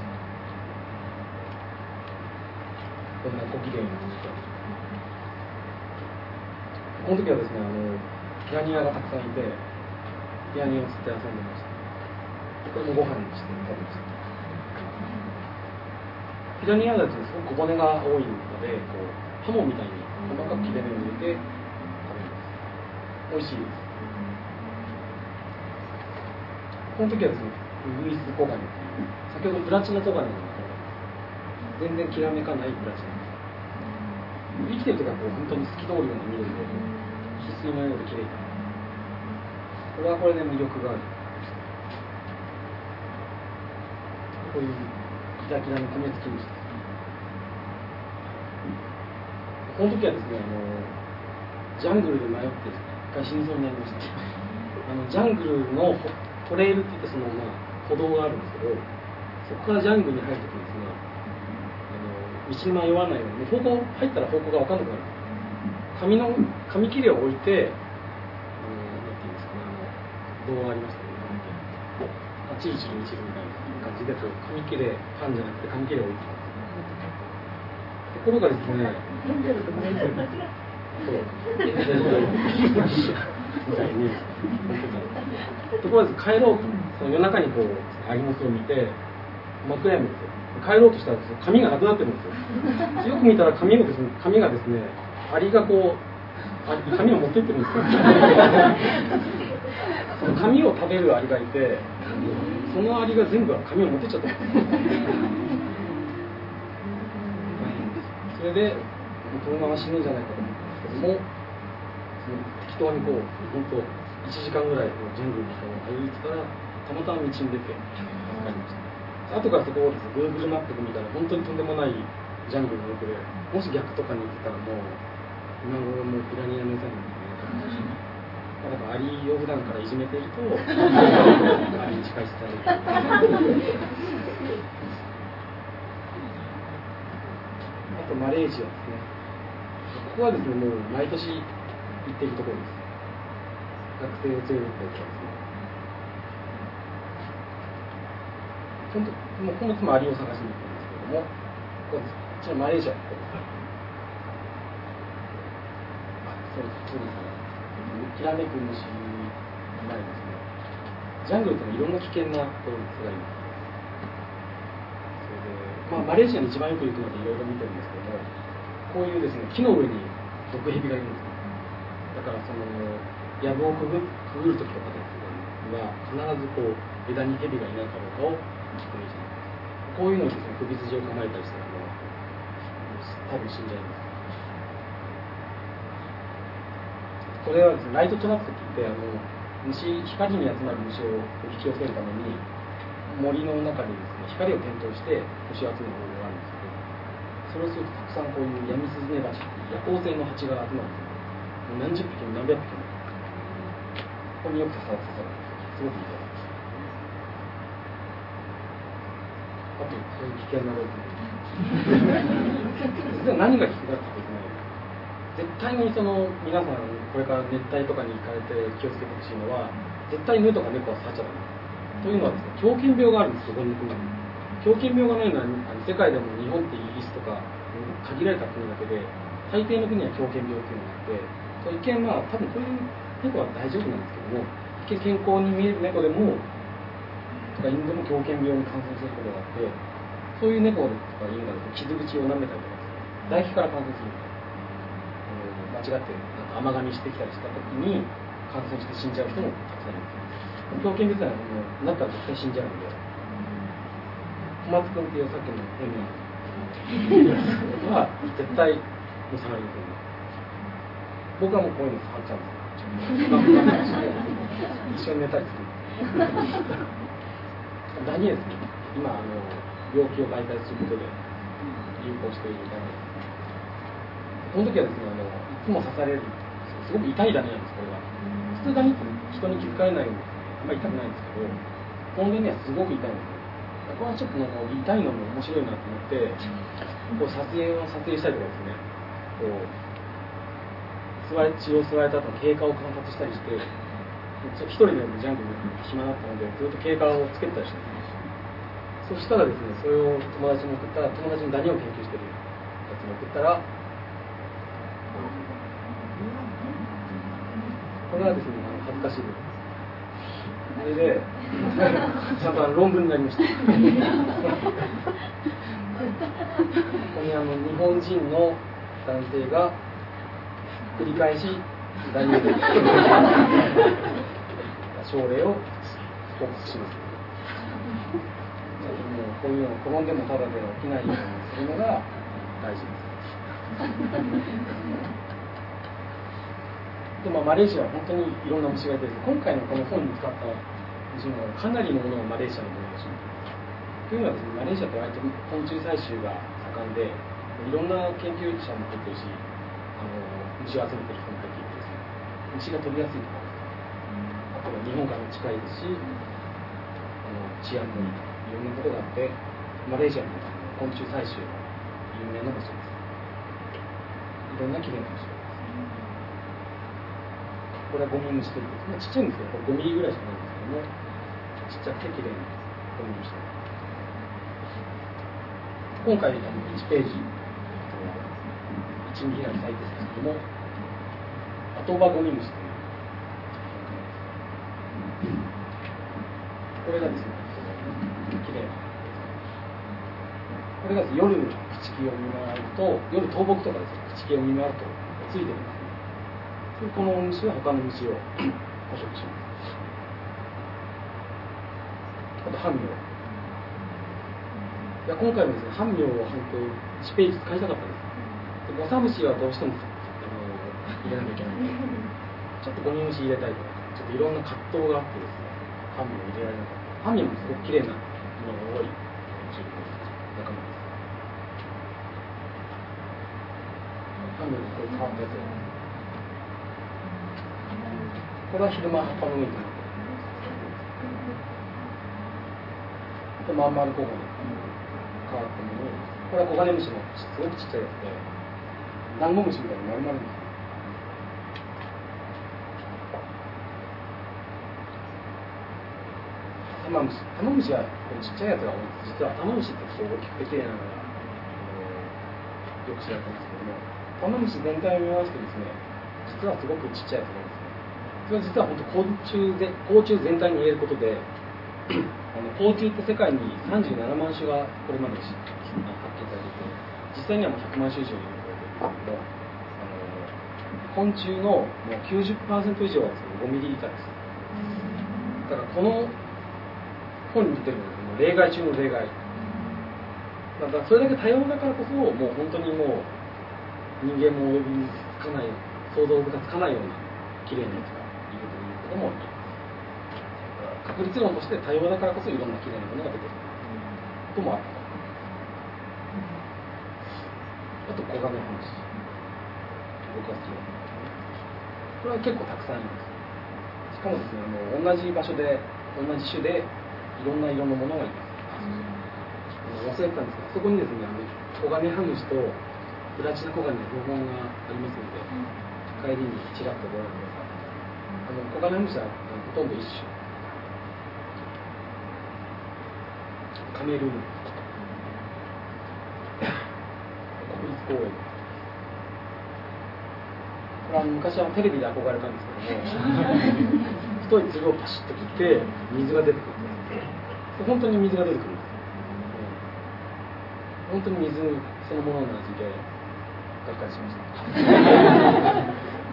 こんなご機嫌にこの時はですねあのピアニアがたくさんいてピアニアを釣って遊んでましたこれもご飯にして食べましたピラニアだとすごく小骨が多いのでこうハモみたいに細かく切れ目を入れて食べます美味しいですこの時はですねウグイスコガネ先ほどプラチナコガネの全然きらめかないプラチナ生きてる時はこう本当に透き通るような緑で翡翠のようで綺麗これはこれで魅力があるこういうキラキラの米付き虫ですこの時はですねあのジャングルで迷って一回死にそうになりましたあのジャングルのトレイルっていってその、まあ、歩道があるんですけどそこからジャングルに入るときにですね道に迷わないように方向入ったら方向が分かんなくなる紙の紙切れを置いて、うん、なんていうんですかねあの動画ありましたねあチルチルチルみたいな感じでこう紙切れパンじゃなくて紙切れを置いてところがですねそうみたいにところが帰ろうとその夜中にこうアリの巣を見て真っ暗闇ですよ帰ろうとしたら紙がなくなってるんですよよく見たら紙をですね紙がですねアリがこうあ紙を持ってってるんですよその紙を食べるアリがいてそのアリが全部紙を持ってっちゃったんですそれでこのまま死ぬんじゃないかと思ったんですけども適当にこう本当いちじかんぐらいこうジャングルの中を歩いてたらたまたま道に出て助かりました後からそこをですね Google マップで見たら本当にとんでもないジャングルの奥でもし逆とかに行ってたらもう今頃もうピラニアの餌になってねだからアリを普段からいじめているとアリに近いされるあとマレーシアですねここはですねもう毎年行っているところです学生を連れて行ったりとかですね本当もう今月もアリを探しに行くんですけどもここですこちらマレーシアここですあそうですそうですねきらめく虫ないですねジャングルっていろんな危険な動物がいますそれで、まあ、マレーシアに一番よく行くのでいろいろ見てるんですけどもこういうですね木の上に毒蛇がいるんですだからその藪をくぐくぐるときとかですねは必ずこう枝に蛇がいないかどうかを確認しますこういうのにですね首筋を構えたりしたらもう多分死んじゃいますこれはですねライトトラップって言ってあの虫光に集まる虫を引き寄せるために森の中でですね光を点灯して虫を集める方法があるんですけどそれをするとたくさんこういうヤミスズメバチ夜行性の蜂が集まるんですよ何十匹も何百匹もここによく刺さる刺さるすごくいいですあとそういう危険な動物実は何が危険かってですね絶対にその皆さんこれから熱帯とかに行かれて気をつけてほしいのは絶対犬とか猫は触っちゃダメというのはですね狂犬病があるんですよここに国に狂犬病がないのはあの世界でも日本ってイギリスとか限られた国だけで大抵の国は狂犬病っていうのがあって一見まあ多分こういう猫は大丈夫なんですけども一見健康に見える猫でもとか犬でも狂犬病に感染することがあってそういう猫とか犬が傷口を舐めたりとかですね唾液から感染する間違ってなんか甘噛みしてきたりした時に感染して死んじゃう人もたくさんいます狂犬病はなったら絶対死んじゃうので小松君っていうさっきの変なことは絶対もう触りにくい僕はもうこういうの触っちゃうんです一緒に寝たりするダニエルですね今あの病気を媒介することで流行しているダニエルこの時はですねあのいつも刺されるすごく痛いダニなんですこれは普通ダニって人に気づかれないようにあんまり痛くないんですけどこのダニはすごく痛いんですこれはちょっとなんか痛いのも面白いなと思ってこう撮影を撮影したりとかですねこう吸われ血を吸われた後の経過を観察したりして、一人でジャングルに暇だったのでずっと経過をつけてたりして、そしたらですね、それを友達に送ったら、友達にダニを研究してるやつに送ったら、これはですね、あの恥ずかしいです。それでちゃんとあの論文になりました。ここにあの日本人の男性が繰り返しダニを症例を報告します。もうこういうのを転んでもただで起きないようにするのが大事です。でまあ、マレーシアは本当にいろんな虫がいて、今回のこの本に使った虫のかなりのものがマレーシアのものだし、というのはですね、マレーシアって割と昆虫採集が盛んで、いろんな研究者も入ってるし、あの虫を集めてる人も入っていてですね、虫が取りやすいところです。あとは日本からも近いですし、あの治安もいいといろんなことがあって、マレーシアの昆虫採集が有名な場所です。いろんなきれいな場所。これはゴミ虫ということで、ちっちゃいんですけど、これごミリぐらいしかないんですけども、ちっちゃくてきれいなゴミ虫です。今回、いちページ、いちミリぐらいサイズですけども、アトバゴミ虫という、これがですね、きれいな。これが夜、朽木を見回ると、夜倒木とかですね、朽木を見回るとついてるんです。この虫は他の虫を捕食します。あと、半苗。いや今回もですね、半苗を本当いちページ使いたかったです。でゴサムシはどうしてもあの入れなきゃいけないので、ちょっとゴミ虫入れたいとか、ちょっといろんな葛藤があってですね、半苗を入れられなかった。半苗もすごく綺麗なものが多い虫仲間です。半苗にこういう変わったやつを。これは昼間葉っぱの上にあとまん丸コガネ変わったものを、これはコガネムシのすごくちっちゃいやつで、ダンゴムシみたいに丸々です。タマムシ、タマムシはこれちっちゃいやつが多いです。実はタマムシってこう大きくて綺麗なのがよく知られてますけども、タマムシ全体を見回してですね、実はすごくちっちゃいやつが多いです。それは実は本当甲虫で甲虫全体に入れることであの甲虫って世界にさんじゅうななまん種がこれまで発見されていて、実際にはもうひゃくまん種以上いると言われているんですけども、あの昆虫のもう きゅうじゅっパーセント 以上はごミリ以下です。だからこの本に出てるのは例外中の例外だから、それだけ多様だからこそ、もう本当にもう人間も及びつかない、想像がつかないような綺麗なやつがいるということも言えます。確率論として多様だからこそいろんな綺麗なものが出てくることもある。あと小金の話、僕が好きなこれは結構たくさんいます。しかもですね、あの同じ場所で同じ種でいろんな色のものがいます。忘れてたんですが、そこにですね、あのコガネハムシとプラチナコガネの標本がありますので、帰りにちらっとご覧ください。あのコガネハムシはほとんど一種。カメルーン国立公園。これは昔はテレビで憧れたんですけども太いつるをパシッと切って水が出てくるんです。本当に水が出てくるんです。本当に水そのものの味でがっかりしました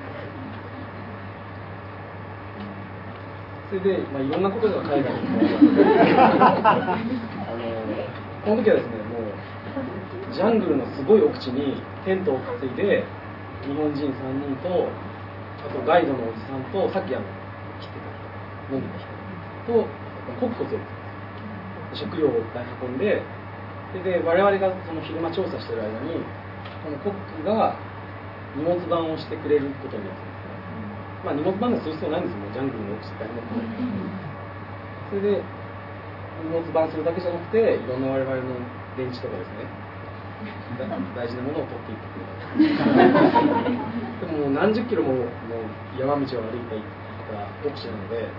それで、まあ、いろんなことが海外にあのこの時はですね、もうジャングルのすごい奥地にテントを担いで日本人さんにんと、あとガイドのおじさんと、さっきあの来てた人、飲んでた人とコックを連れて食料をいっぱい運んで、それで我々がその昼間調査している間にこのコックが荷物番をしてくれることになってますね。まあ荷物番がする必要ないんですよ、ジャングルの奥地誰も来ない。それで荷物番するだけじゃなくて、いろんな我々の電池とかですね、 大事なものを取っていってくれたでももう何十キロも、もう山道を歩いていた牧師なので、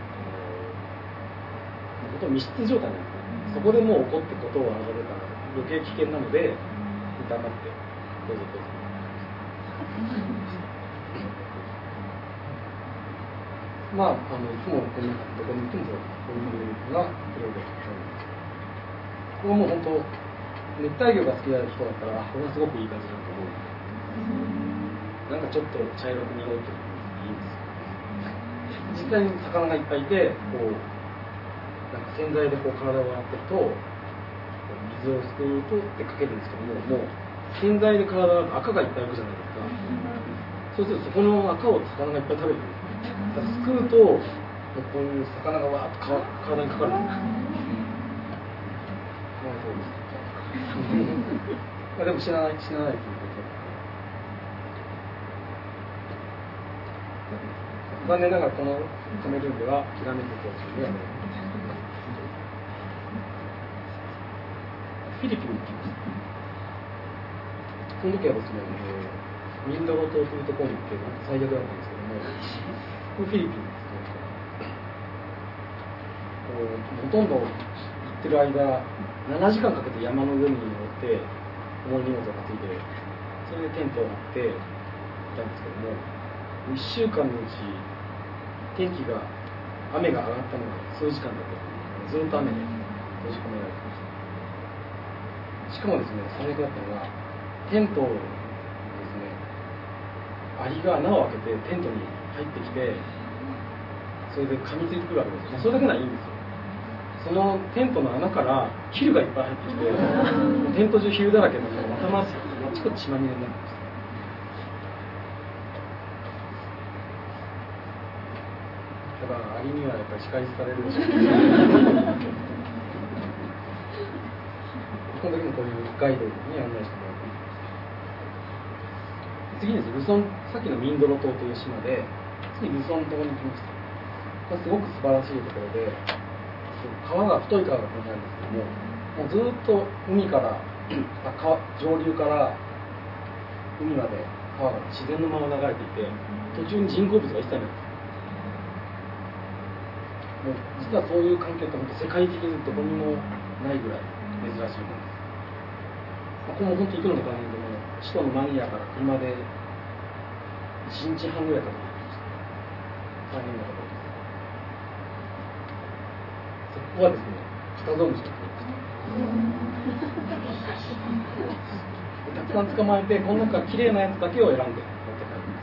本当密室状態なんですね。そこでもう起こってことを荒れたら余計危険なので、黙ってどうぞどうぞ。まあ、あのいつもこんなどこに行ってもこういうのがプロで、ここはもう本当熱帯魚が好きな人だったらこれはすごくいい感じだと思う。なんかちょっと茶色く濁ってるのいいんですよ。実際に魚がいっぱいいて、こうなんか洗剤でこう体を洗ってると水をすくうとってかけるんですけども、もう洗剤で体が赤がいっぱいいくじゃないですか。そうするとそこの赤を魚がいっぱい食べるんです。すくうとこういう魚がわーっと体にかかるんです。まあそうです。でも死なない死なないということ残念ながらこのカメルーンでは諦めてこうするにはフィリピンに行きます。この時はですね、ミンドロ島というところに行って最悪だったんですけども、これフィリピンですね。こうほとんど行ってる間ななじかんかけて山の上に登って重い荷物を担いで、それでテントを張っていたんですけども、いっしゅうかんのうち天気が雨が上がったのが数時間だけずっと雨で閉じ込められてました。しかもですね、最悪だったのがテントをですね、アリが穴を開けてテントに入ってきて、それで噛みついてくるわけです。それだけならいいんですよ。そのテントの穴からヒルがいっぱい入ってきて、テント中ヒルだらけでまたまちこち血まみれになってました。だからアリにはやっぱり仕返しされるでしょう。この時もこういうガイドに案内してもらって、次にですね、ルソン、さっきのミンドロ島という島で、次ルソン島に行きました。これすごく素晴らしいところで、川が太い川がここにあるんですけども、もうずっと海から川上流から海まで川が自然のまま流れていて、途中に人工物が一切ないんです。もう実はそういう環境って本当世界的にどこにもないぐらい珍しいものです。ここも本当に行くのが大変で、も首都のマニラから車でいちにちはんぐらいかかってきました。大変なところです。ここはですね、カタゾウムシが来ました。たくさん捕まえて、この中から綺麗なやつだけを選んで持って帰るんです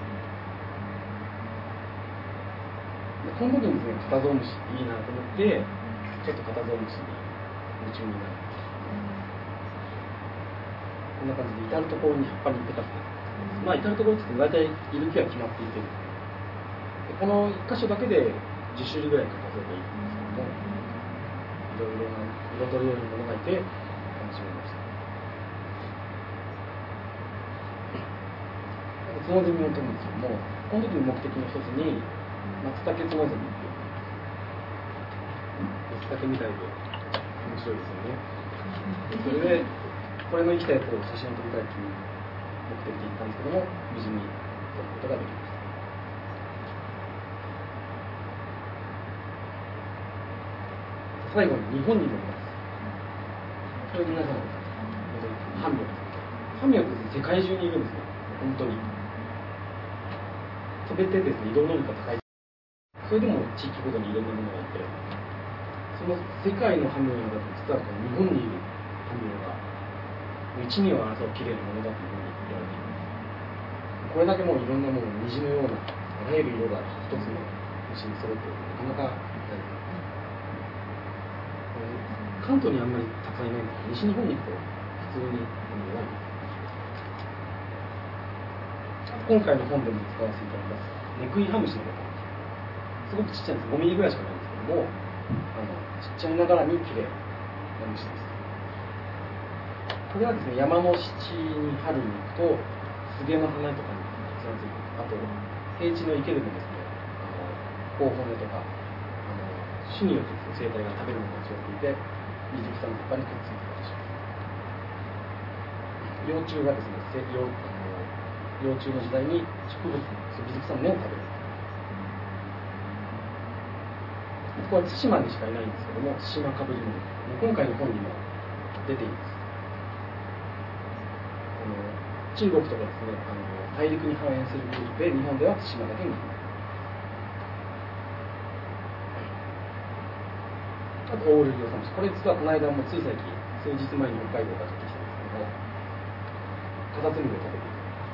。でこの時にですね、カタゾウムシっていいなと思って、ちょっとカタゾウムシに夢中になる。こんな感じで至るところに葉っぱにペタペタ。まあ至るところって言って大体いる木は決まっていて、でこのいっ箇所だけでじゅっしゅるいぐらいカタゾウがいるんですけども、いろいろな彩りようなものがいて楽しめました。ツノゼミを取るんですけども、この時の目的の一つに松茸ツノゼミっていう松茸みたいで面白いですよね。それでこれの生きたやつを写真を撮りたいという目的で行ったんですけども、無事に撮ることができました。最後に日本に乗ります。これ皆さん、ハミオ。ハミオって世界中にいるんですよ、本当に。飛べてですね、移動能力が高い。それでも地域ごとにいろんなものがいて、その世界のハミオの中で実はこの日本にいるハミオが一二を争う綺麗なものだというふうに言われています。これだけもういろんなもの虹のようなあらゆる色が一つの星に揃っているなかなかないです。関東にあんまりたくさんいないんですけど、西日本に行くと普通に多いです。今回の本でも使わせていただきますネクイハムシのこと、すごくちっちゃいんです。ごミリぐらいしかないんですけども、あのちっちゃいながらに綺麗な虫です。これはですね、山の七に春に行くと杉の花とかにつらついている。あと平地の池でもですね、あの頬骨とかあの種によってですね、生態が食べるものが違っていて、水草の葉っぱにくっついていたりします。 幼虫がですね、幼あの幼虫の時代に植物、水草の根を食べる。これは対馬にしかいないんですけども、対馬かぶり物。今回の本にも出ています。あの中国とかですね、あの大陸に繁栄するグループで、日本では対馬だけに。あとオオルリオサムシ。これ実はこの間もつい最近、数日前に北海道から出てきたんですけども、カタツムリを食べている。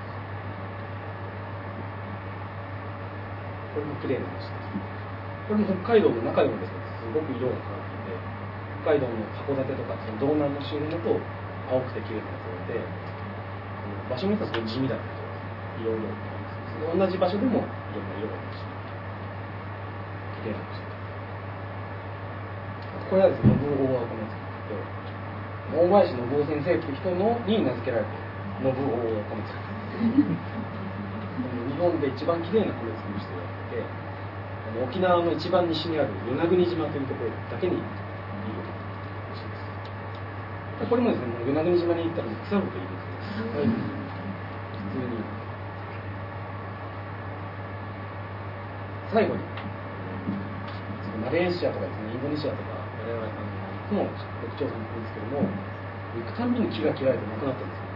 これも綺麗な虫です。これも北海道の中でもですね、すごく色が変わっていて、北海道の函館とかその道南の周辺だと青くて綺麗なやつがいて、場所によってはすごい地味だったりとか、いろいろあります。同じ場所でもいろんな色がありました。綺麗な虫です。これはですね、信夫大若松といって、大林信夫先生という人のに名付けられている信夫大若松。日本で一番綺麗な米作りしていて、沖縄の一番西にある与那国島というところだけにいる虫です。これもですね、与那国島に行ったら腐るといいですね。はい、普通に。最後に、マレーシアとかですね、インドネシアとか、我々あのいつも僕調査に行くんですけども、行くたんびに木が切られてなくなってるんですよ。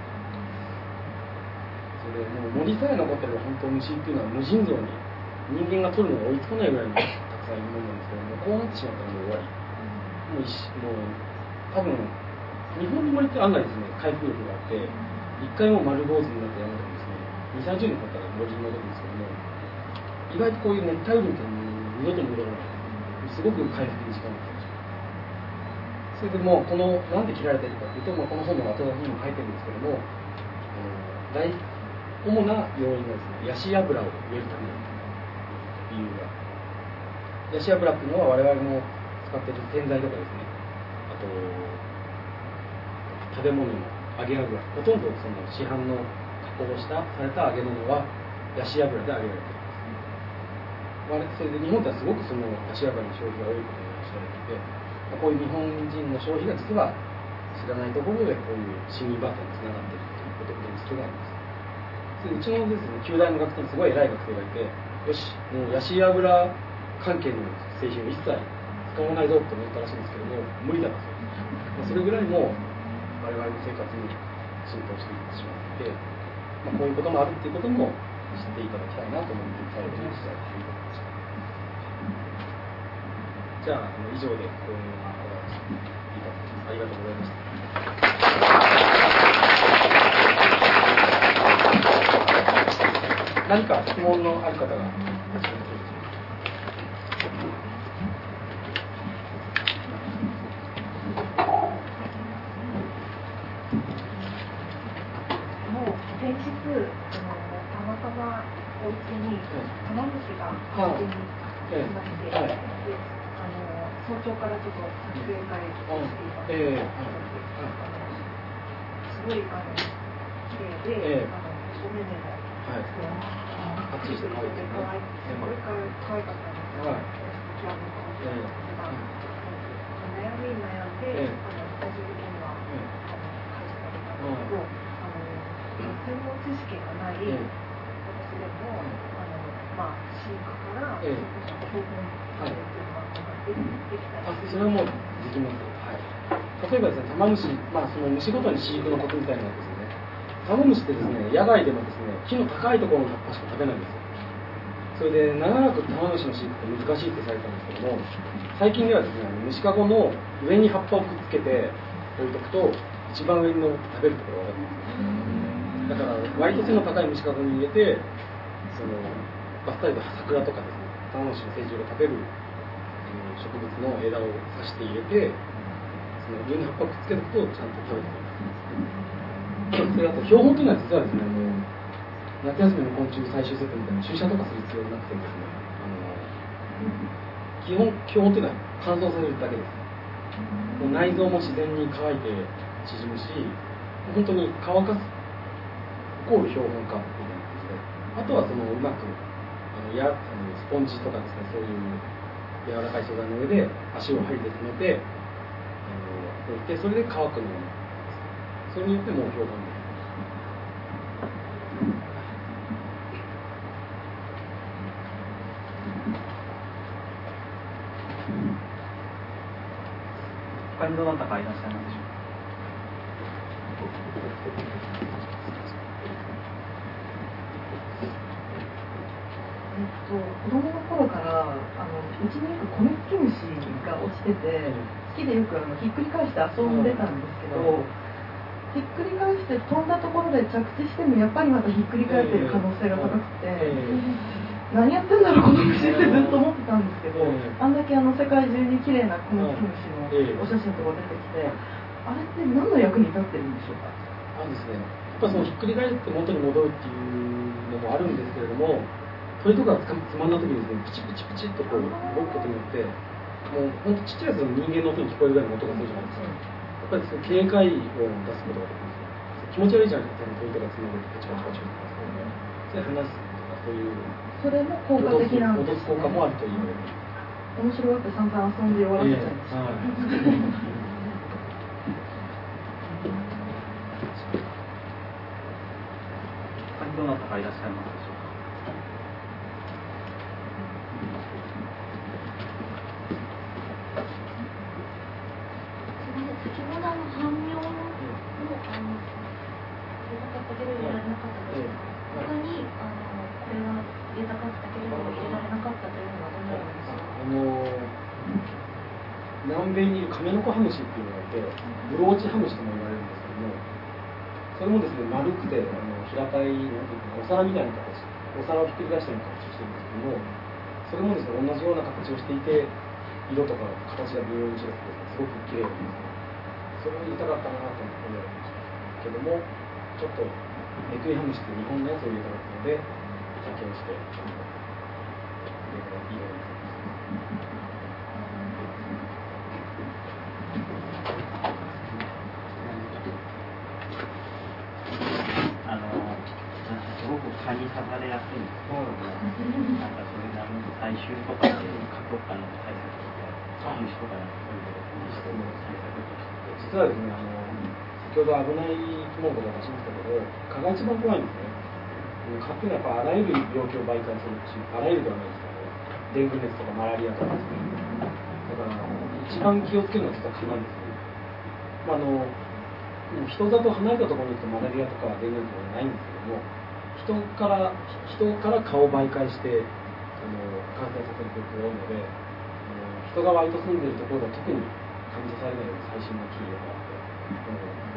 それでもう森さえ残ってれば本当虫っていうのは無尽蔵に人間が取るのが追いつかないぐらいにたくさんいるものなんですけども、こうなってしまったらもう終わり。もう一もう多分日本の森って案外ですね、回復力があって、一回も丸坊主になった山でもですね、に、さんじゅうねん経ったら森に戻るんですけども、意外とこういう熱帯雨林って二度と戻らない。すごく回復に時間がかかる。それでもうこのなんで切られているかというと、まあ、この本の後書きにも書いてるんですけども、大主な要因がですね、ヤシ油を植えるための理由が、ヤシ油っていうのは我々の使っている洗剤とかですね、あと食べ物の揚げ油、ほとんどその市販の加工したされた揚げ物はヤシ油で揚げられています。それで日本ではすごくそのヤシ油の消費が多いことが知られていて、こういう日本人の消費が実は知らないところでこういう市民バーターにつながっているということを現実があります。うちのですね、旧大の学生にすごい偉い学生がいて、よし、もうヤシ油関係の製品を一切使わないぞと思ったらしいんですけども、無理だったそうです。それぐらいもう我々の生活に浸透していってしまっていて、まあ、こういうこともあるっていうことも知っていただきたいなと思って最後にしたいということでした。じゃあ、以上で講演を終わらせていただきます。ありがとうございました。何か質問のある方がいらっしゃいますか。 もう先日たまたまお家に玉虫がお家に来まして、であの早朝からちょっと撮影会をしていたので、すごいあの綺麗で、あのお目目もはい、あっちして可愛いですね。 可愛い、すごい可愛かったんですけど、私はもう悩みに悩んで、あのスタジオ的には会社が出たんですけど、あの専門知識がない私でも、あのまあ飼育からそれこそ標本までっていうのができたら、 それはもうできます。はい。例えばですね、玉虫、まあその虫ごとに飼育のことみたいなんですね。タマムシってですね、野外でもですね、木の高いところの葉っぱしか食べないんですよ。それで長らくタマムシの飼育って難しいってされたんですけども、最近ではですね、虫かごの上に葉っぱをくっつけて置いとくと、一番上の食べるところが分かるんですよ。だから割と背の高い虫かごに入れて、そのバッサリと桜とかですね、タマムシの成虫が食べる植物の枝を刺して入れて、その上に葉っぱをくっつけておくとちゃんと食べてくれます。それあと標本というのは実はですね、もう夏休みの昆虫最終セットみたいな注射とかする必要がなくてですね、あの基本標本というのは乾燥させるだけです。もう内臓も自然に乾いて縮むし、本当に乾かすイコール標本化みたいな感じで、あとはそのうまくあのやあのスポンジとかですね、そういう柔らかい素材の上で足を針で留めてあの置いて、それで乾くのをそれによってもう標本です。 他にどなたかいらっしゃいますでしょうか。 えっと、子供の頃からあのうちによくコメツキムシが落ちてて、好きでよくあのひっくり返して遊んでたんですけど、ひっくり返して飛んだところで着地してもやっぱりまたひっくり返っている可能性が高くて、何やってんだろうこの虫ってずっと思ってたんですけど、あんだけあの世界中に綺麗なコメツキムシのお写真とか出てきて、あれって何の役に立ってるんでしょうか。 あのですね、やっぱそのひっくり返って元に戻るっていうのもあるんですけれども、鳥とかがつまんだ時にですね、ピチピチピチっとこう動くことによって、もう本当ちっちゃいやつの人間の音に聞こえるぐらいの音がするじゃないですか。やっぱりその警戒音を出すことができるんですよ。気持ち悪いじゃないですか、鳥とかつまんでパチパチパチパチそれ話すとかそういう。 それも効果的なんですね。 脅す効果もあるという。 面白がって散々遊んで終わらせちゃいました。えーはいどなたかいらっしゃいますでしょうか。 先ほどあの反妙のあの入れたかったけど入れられなかったというか、他にあのこれは入れたかったけれど入れられなかったというのはどのようなんですか。 あの南米にいるカメノコハムシっていうのがいて、ブローチハムシとも言われるんですけども、それもですね、丸くてあの平たいなんていうかお皿みたいな形、お皿をひっくり返したような形をしてるんですけども、それもですね同じような形をしていて、色とか形が微妙に違ってすごく綺麗なんですね。それを言いたかったなと思いましたけども、ちょっとエクイハムシって日本のやつを入れたかったので、妥協して入れたらいいようになります。 あのすごく蚊に刺されやすいんですけど、なんかそれが採集とかで蚊とかの対策とか、虫とかそういうことにしても対策として。 実はですね、あの先ほど危ない生き物とか出しましたけど、蚊が一番怖いんですね。蚊っていうのはやっぱあらゆる病気を媒介するし、あらゆるではないですけど、デング熱とかマラリアとかですね。だから一番気をつけるのは実は蚊なんですね。まあ、あの人里離れたところに行くとマラリアとかデング熱とかないんですけども、人から人から蚊を媒介してあの感染させる病気が多いので、あの人が割と住んでいるところでは特に蚊に刺されないように最新のキーをもらって、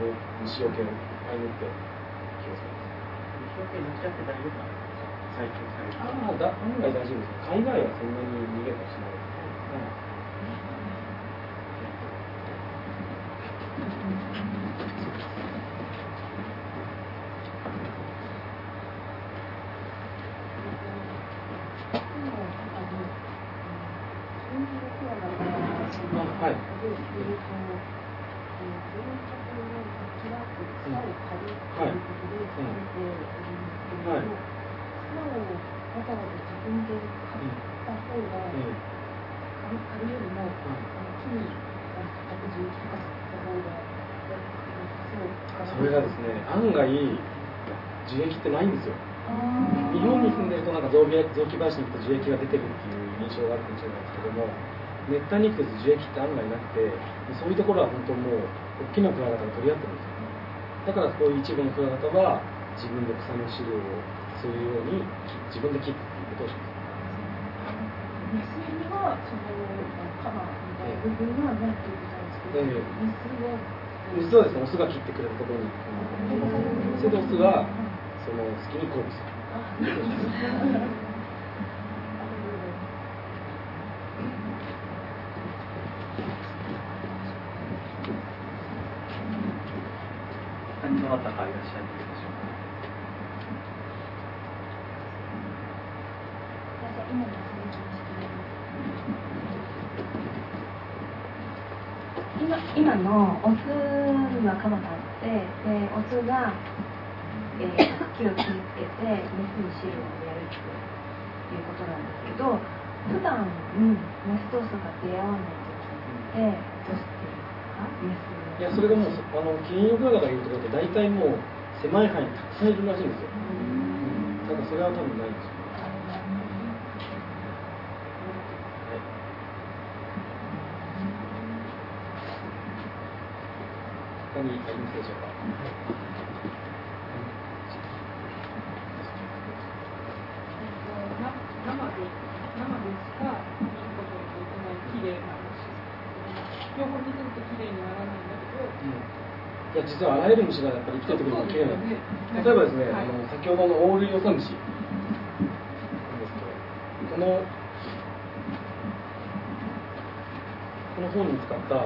あの虫除けをいっぱい塗って気をつけます。 虫除け塗っちゃって大丈夫なんですか。採取される。 ああ、だ案外大丈夫です。蚊以外はそんなに逃げたりしないですね。はい。それがですね、案外樹液ってないんですよ。日本に住んでるとなんか雑木雑木林に行くと樹液が出てるっていう印象があるかもしれないですけども、熱帯に行くと樹液って案外なくて、そういうところは本当もう大きなクワガタが取り合ってるんですよ。だからこういう一部のクワガタは自分で草の飼料をそういうように自分で切っていくことをします。 メスにはそのカマみたいな部分はないということなんですけど、メスはメスはですね、オスが切ってくれるところに行く。それでオスがその好きに交尾する。 他にどなたかいらっしゃいますでしょうか。 今の続きにして今今のオスはカマがあって、でオスが、えー、木を切りつけてメスに飼料をやるっていうことなんですけど、普段メスとオスが出会わない時ってどうしていますか？メスいや、それがもうあのキリンオクワガタがいるところって大体もう狭い範囲にたくさんいるらしいんですよ。だからそれは多分ないんですよ。 他にありますでしょうか。 生で生でしか見ることができない綺麗な虫。標本にすると綺麗にならないんだけど。うんいや実はあらゆる虫がやっぱり生きてる時に綺麗なんです。例えばですね、はい、あの先ほどのオオルリオサムシなんですけど、このこの本に使ったオ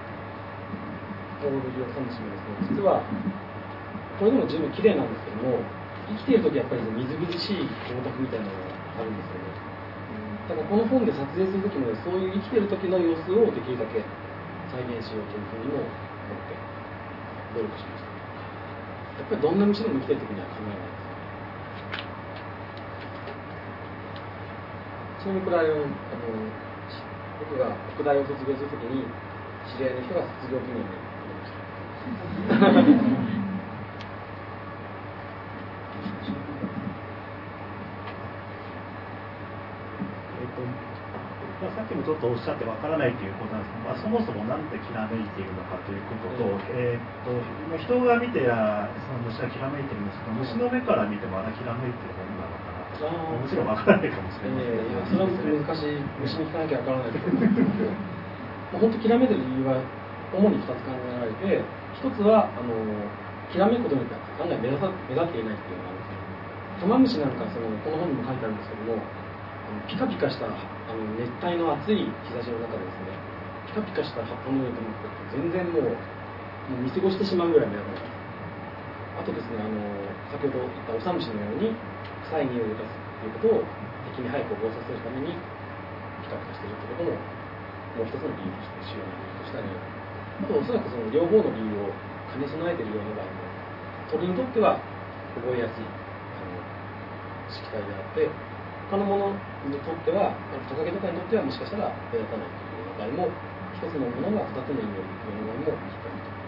オルリオサムシもですね、実はこれでも十分綺麗なんですけども、生きている時はやっぱりみずみずしい光沢みたいなのがあるんですよね。だからこの本で撮影する時も、ね、そういう生きている時の様子をできるだけ再現しようというふうにも思って努力しました。やっぱりどんな虫でも生きてる時には考えないです。ちなみにこれあの僕が北大を卒業するときに知り合いの人が卒業記念に入れました。 まあ、さっきもちょっとおっしゃってわからないということなんですけど、まあ、そもそもなんできらめいているのかということと、うんえー、と人が見てやその虫がきらめいてるんですけど、虫の目から見てもあれきらめいてるものなのかなと、もちろんわからないかもしれないですけど、 えー、いやそれは難しい、虫に聞かなきゃわからないですけど本当きらめいてる理由は主にふたつ考えられて、ひとつはあのきらめくことによって案外目立目立っていないっていうのがあるんですよ。タマムシなんかそのこの本にも書いてあるんですけども、ピカピカしたあの熱帯の暑い日差しの中でですね、ピカピカした葉っぱの上に止まって全然もう、もう見過ごしてしまうぐらい目立たない。あとですね、あの先ほど言ったオサムシのように臭い匂いを出すということを敵に早く覚えさせるためにピカピカしているということももう一つの理由として主要な理由としてあります。あとおそらくその両方の理由を兼ね備えているような場合も鳥にとっては覚えやすいあの色体であって、他のものにとっては、トカゲとかにとってはもしかしたら目立たないというような場合も、一つのものが二つの意味を言うような場合も引っ掛けて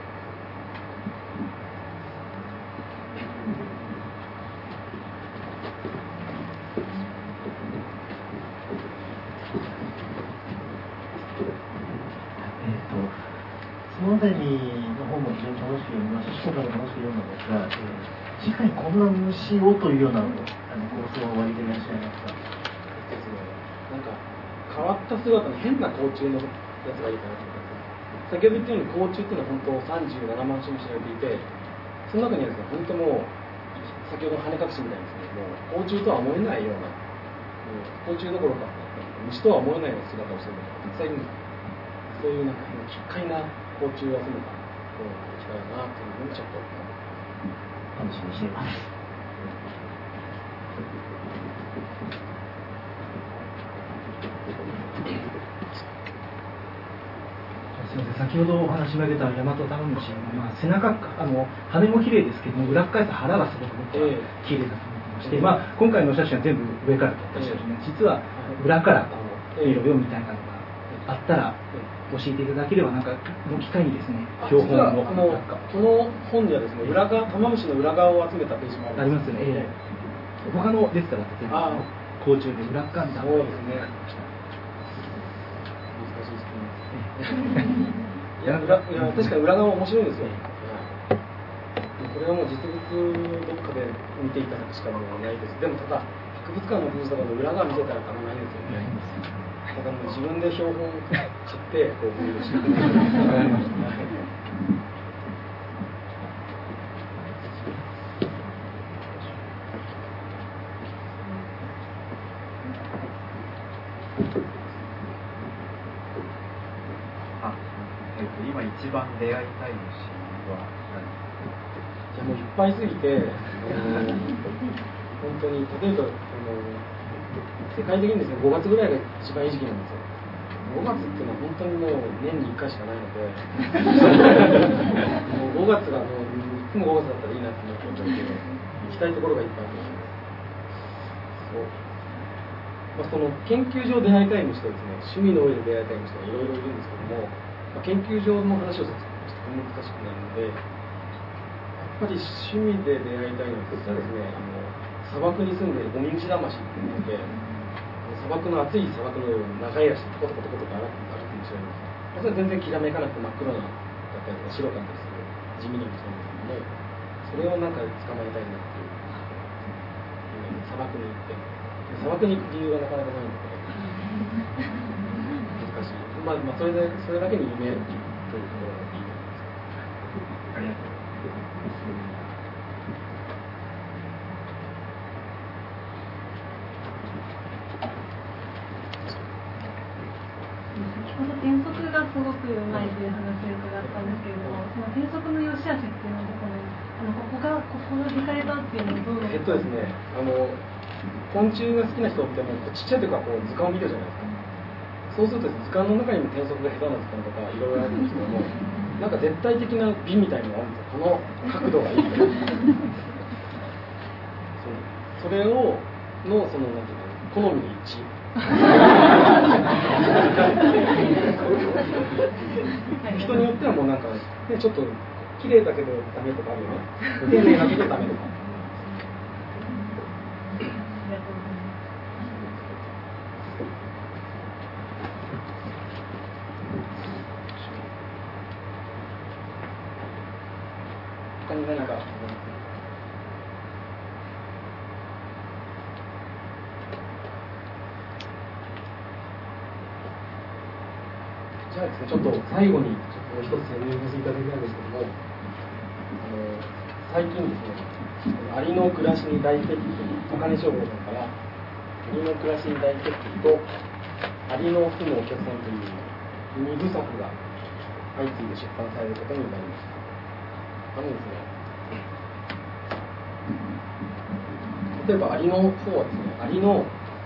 えっと、スノーゼミの本も非常に楽しく読みましたし、今回も楽しく読んだんですが、次回こんな虫をというようなあの構想をおありでいらっしゃいますか。 なんか変わった姿の変な甲虫のやつがいいかなと思います。先ほど言ったように甲虫っていうのは本当さんじゅうななまん種も知られていて、その中にはですね、本当もう先ほどの羽隠しみたいですけども、甲虫とは思えないような、甲虫どころか虫とは思えないような姿をしているのがたくさんいるんです。そういうなんか奇怪な甲虫を集めた本を書きたいなというふうにちょっと楽しみにしています。 すみません、先ほどお話し上げたヤマトタマムシ、まあ、背中あの羽も綺麗ですけども、裏返す腹がすごく僕は綺麗だと思ってまして、えーまあ、今回のお写真は全部上から撮った写真で、実は裏から見ろよみたいなのがあったら教えていただければ、なんかこの機会にですね、標本のこのこの本にはですね、裏側タマムシの裏側を集めたページもありますよね。えー、他の出てたら全部甲虫で裏側にそうですね。いや, 裏いや確かに裏側面白いですよ、はい、これはもう実物どっかで見ていただくしかもうないです。でもただ博物館のブースとかの裏側見せたらたまらないですよね。ただもう自分で標本買ってこう見るしかないです。 今一番出会いたい虫は何？ いやもういっぱいすぎて、あの本当に例えばあの世界的にですね、ごがつぐらいが一番いい時期なんですよ。ごがつっていうのは本当にもう年にいっかいしかないのでもうごがつがもういつもごがつだったらいいなって思ってるんですけど、行きたいところがいっぱいあるので、そう、まあ、その研究上出会いたい虫とですね、趣味の上で出会いたい虫といろいろいるんですけども、まあ、研究上の話をすると難しくなるので、やっぱり趣味で出会いたいのは実はですね、あの砂漠に住んでいるゴミムシダマシっていうので、砂漠の暑い砂漠の長い足コトコトコトコト歩く虫がいます。それは全然きらめかなくて真っ黒なだったりとか白かったりする地味にもそうですけども、それをなんか捕まえたいなっていう、砂漠に行って砂漠に行く理由がなかなかないので難しい、まあ、まあそれでそれだけに夢というところがいいと思います。ありがとう。 先ほど転速がすごくうまいという話を伺ったんですけれども、その転速の良し悪しっていうのはどこにあのここがここが惹かれたっていうのはどうえっとですね、あの昆虫が好きな人ってもうちっちゃい時からこう図鑑を見てるじゃないですか。そうすると図鑑の中にも転速が下手な図鑑とかいろいろあるんですけども、なんか絶対的な美みたいなのがあるんですよ。この角度がいいとかそれをのそのなんていうの好みの一致人によってはもうなんか、ね、ちょっと綺麗だけどダメとかあるよね。丁寧だけどダメとか。他に何か。じゃあですね、ちょっと最後にちょっと一つ宣伝させていただきたいんですけども、あの最近ですね、アリの暮らしに大接近、茜書房さんからアリの暮らしに大接近とアリの住むお客さんという二部作が相次いで出版されることになりました。あのですね、例えばアリの方はですね、アリの、あの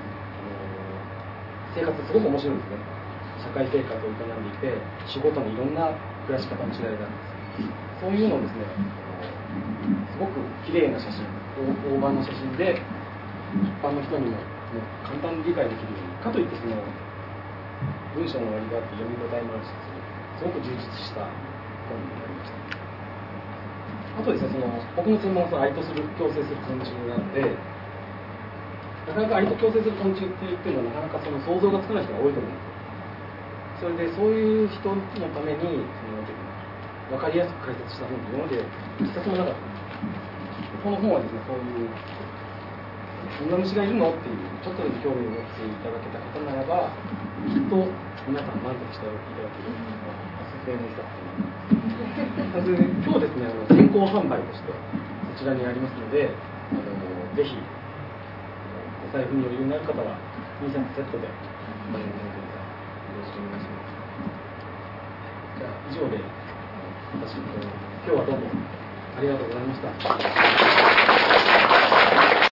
生活すごく面白いんですね。社会生活を営んでいて、仕事にいろんな暮らし方の違いがあるんです。そういうのをですね、すごく綺麗な写真、大判の写真で一般の人にも簡単に理解できるように、かといってその文章の割があって読み応えもあるし、すごく充実した本になりました。あとですね、その僕の専門はアリとする共生する昆虫なので、なかなかアリと共生する昆虫って言ってもなかなかその想像がつかない人が多いと思うんですよ。それでそういう人のためにその分かりやすく解説した本って今まで一冊もなかったんです。この本はですね、そういうそんな虫がいるのっていうちょっとでも興味を持っていただけた方ならばきっと皆さん満足していただけるおすすめの一冊になります。今日ですね、あの先行販売としてこちらにありますので、あのぜひお財布に余裕のある方はにさつセットでご覧になってください。よろしくお願いします。じゃあ以上で私今日はどうもありがとうございました。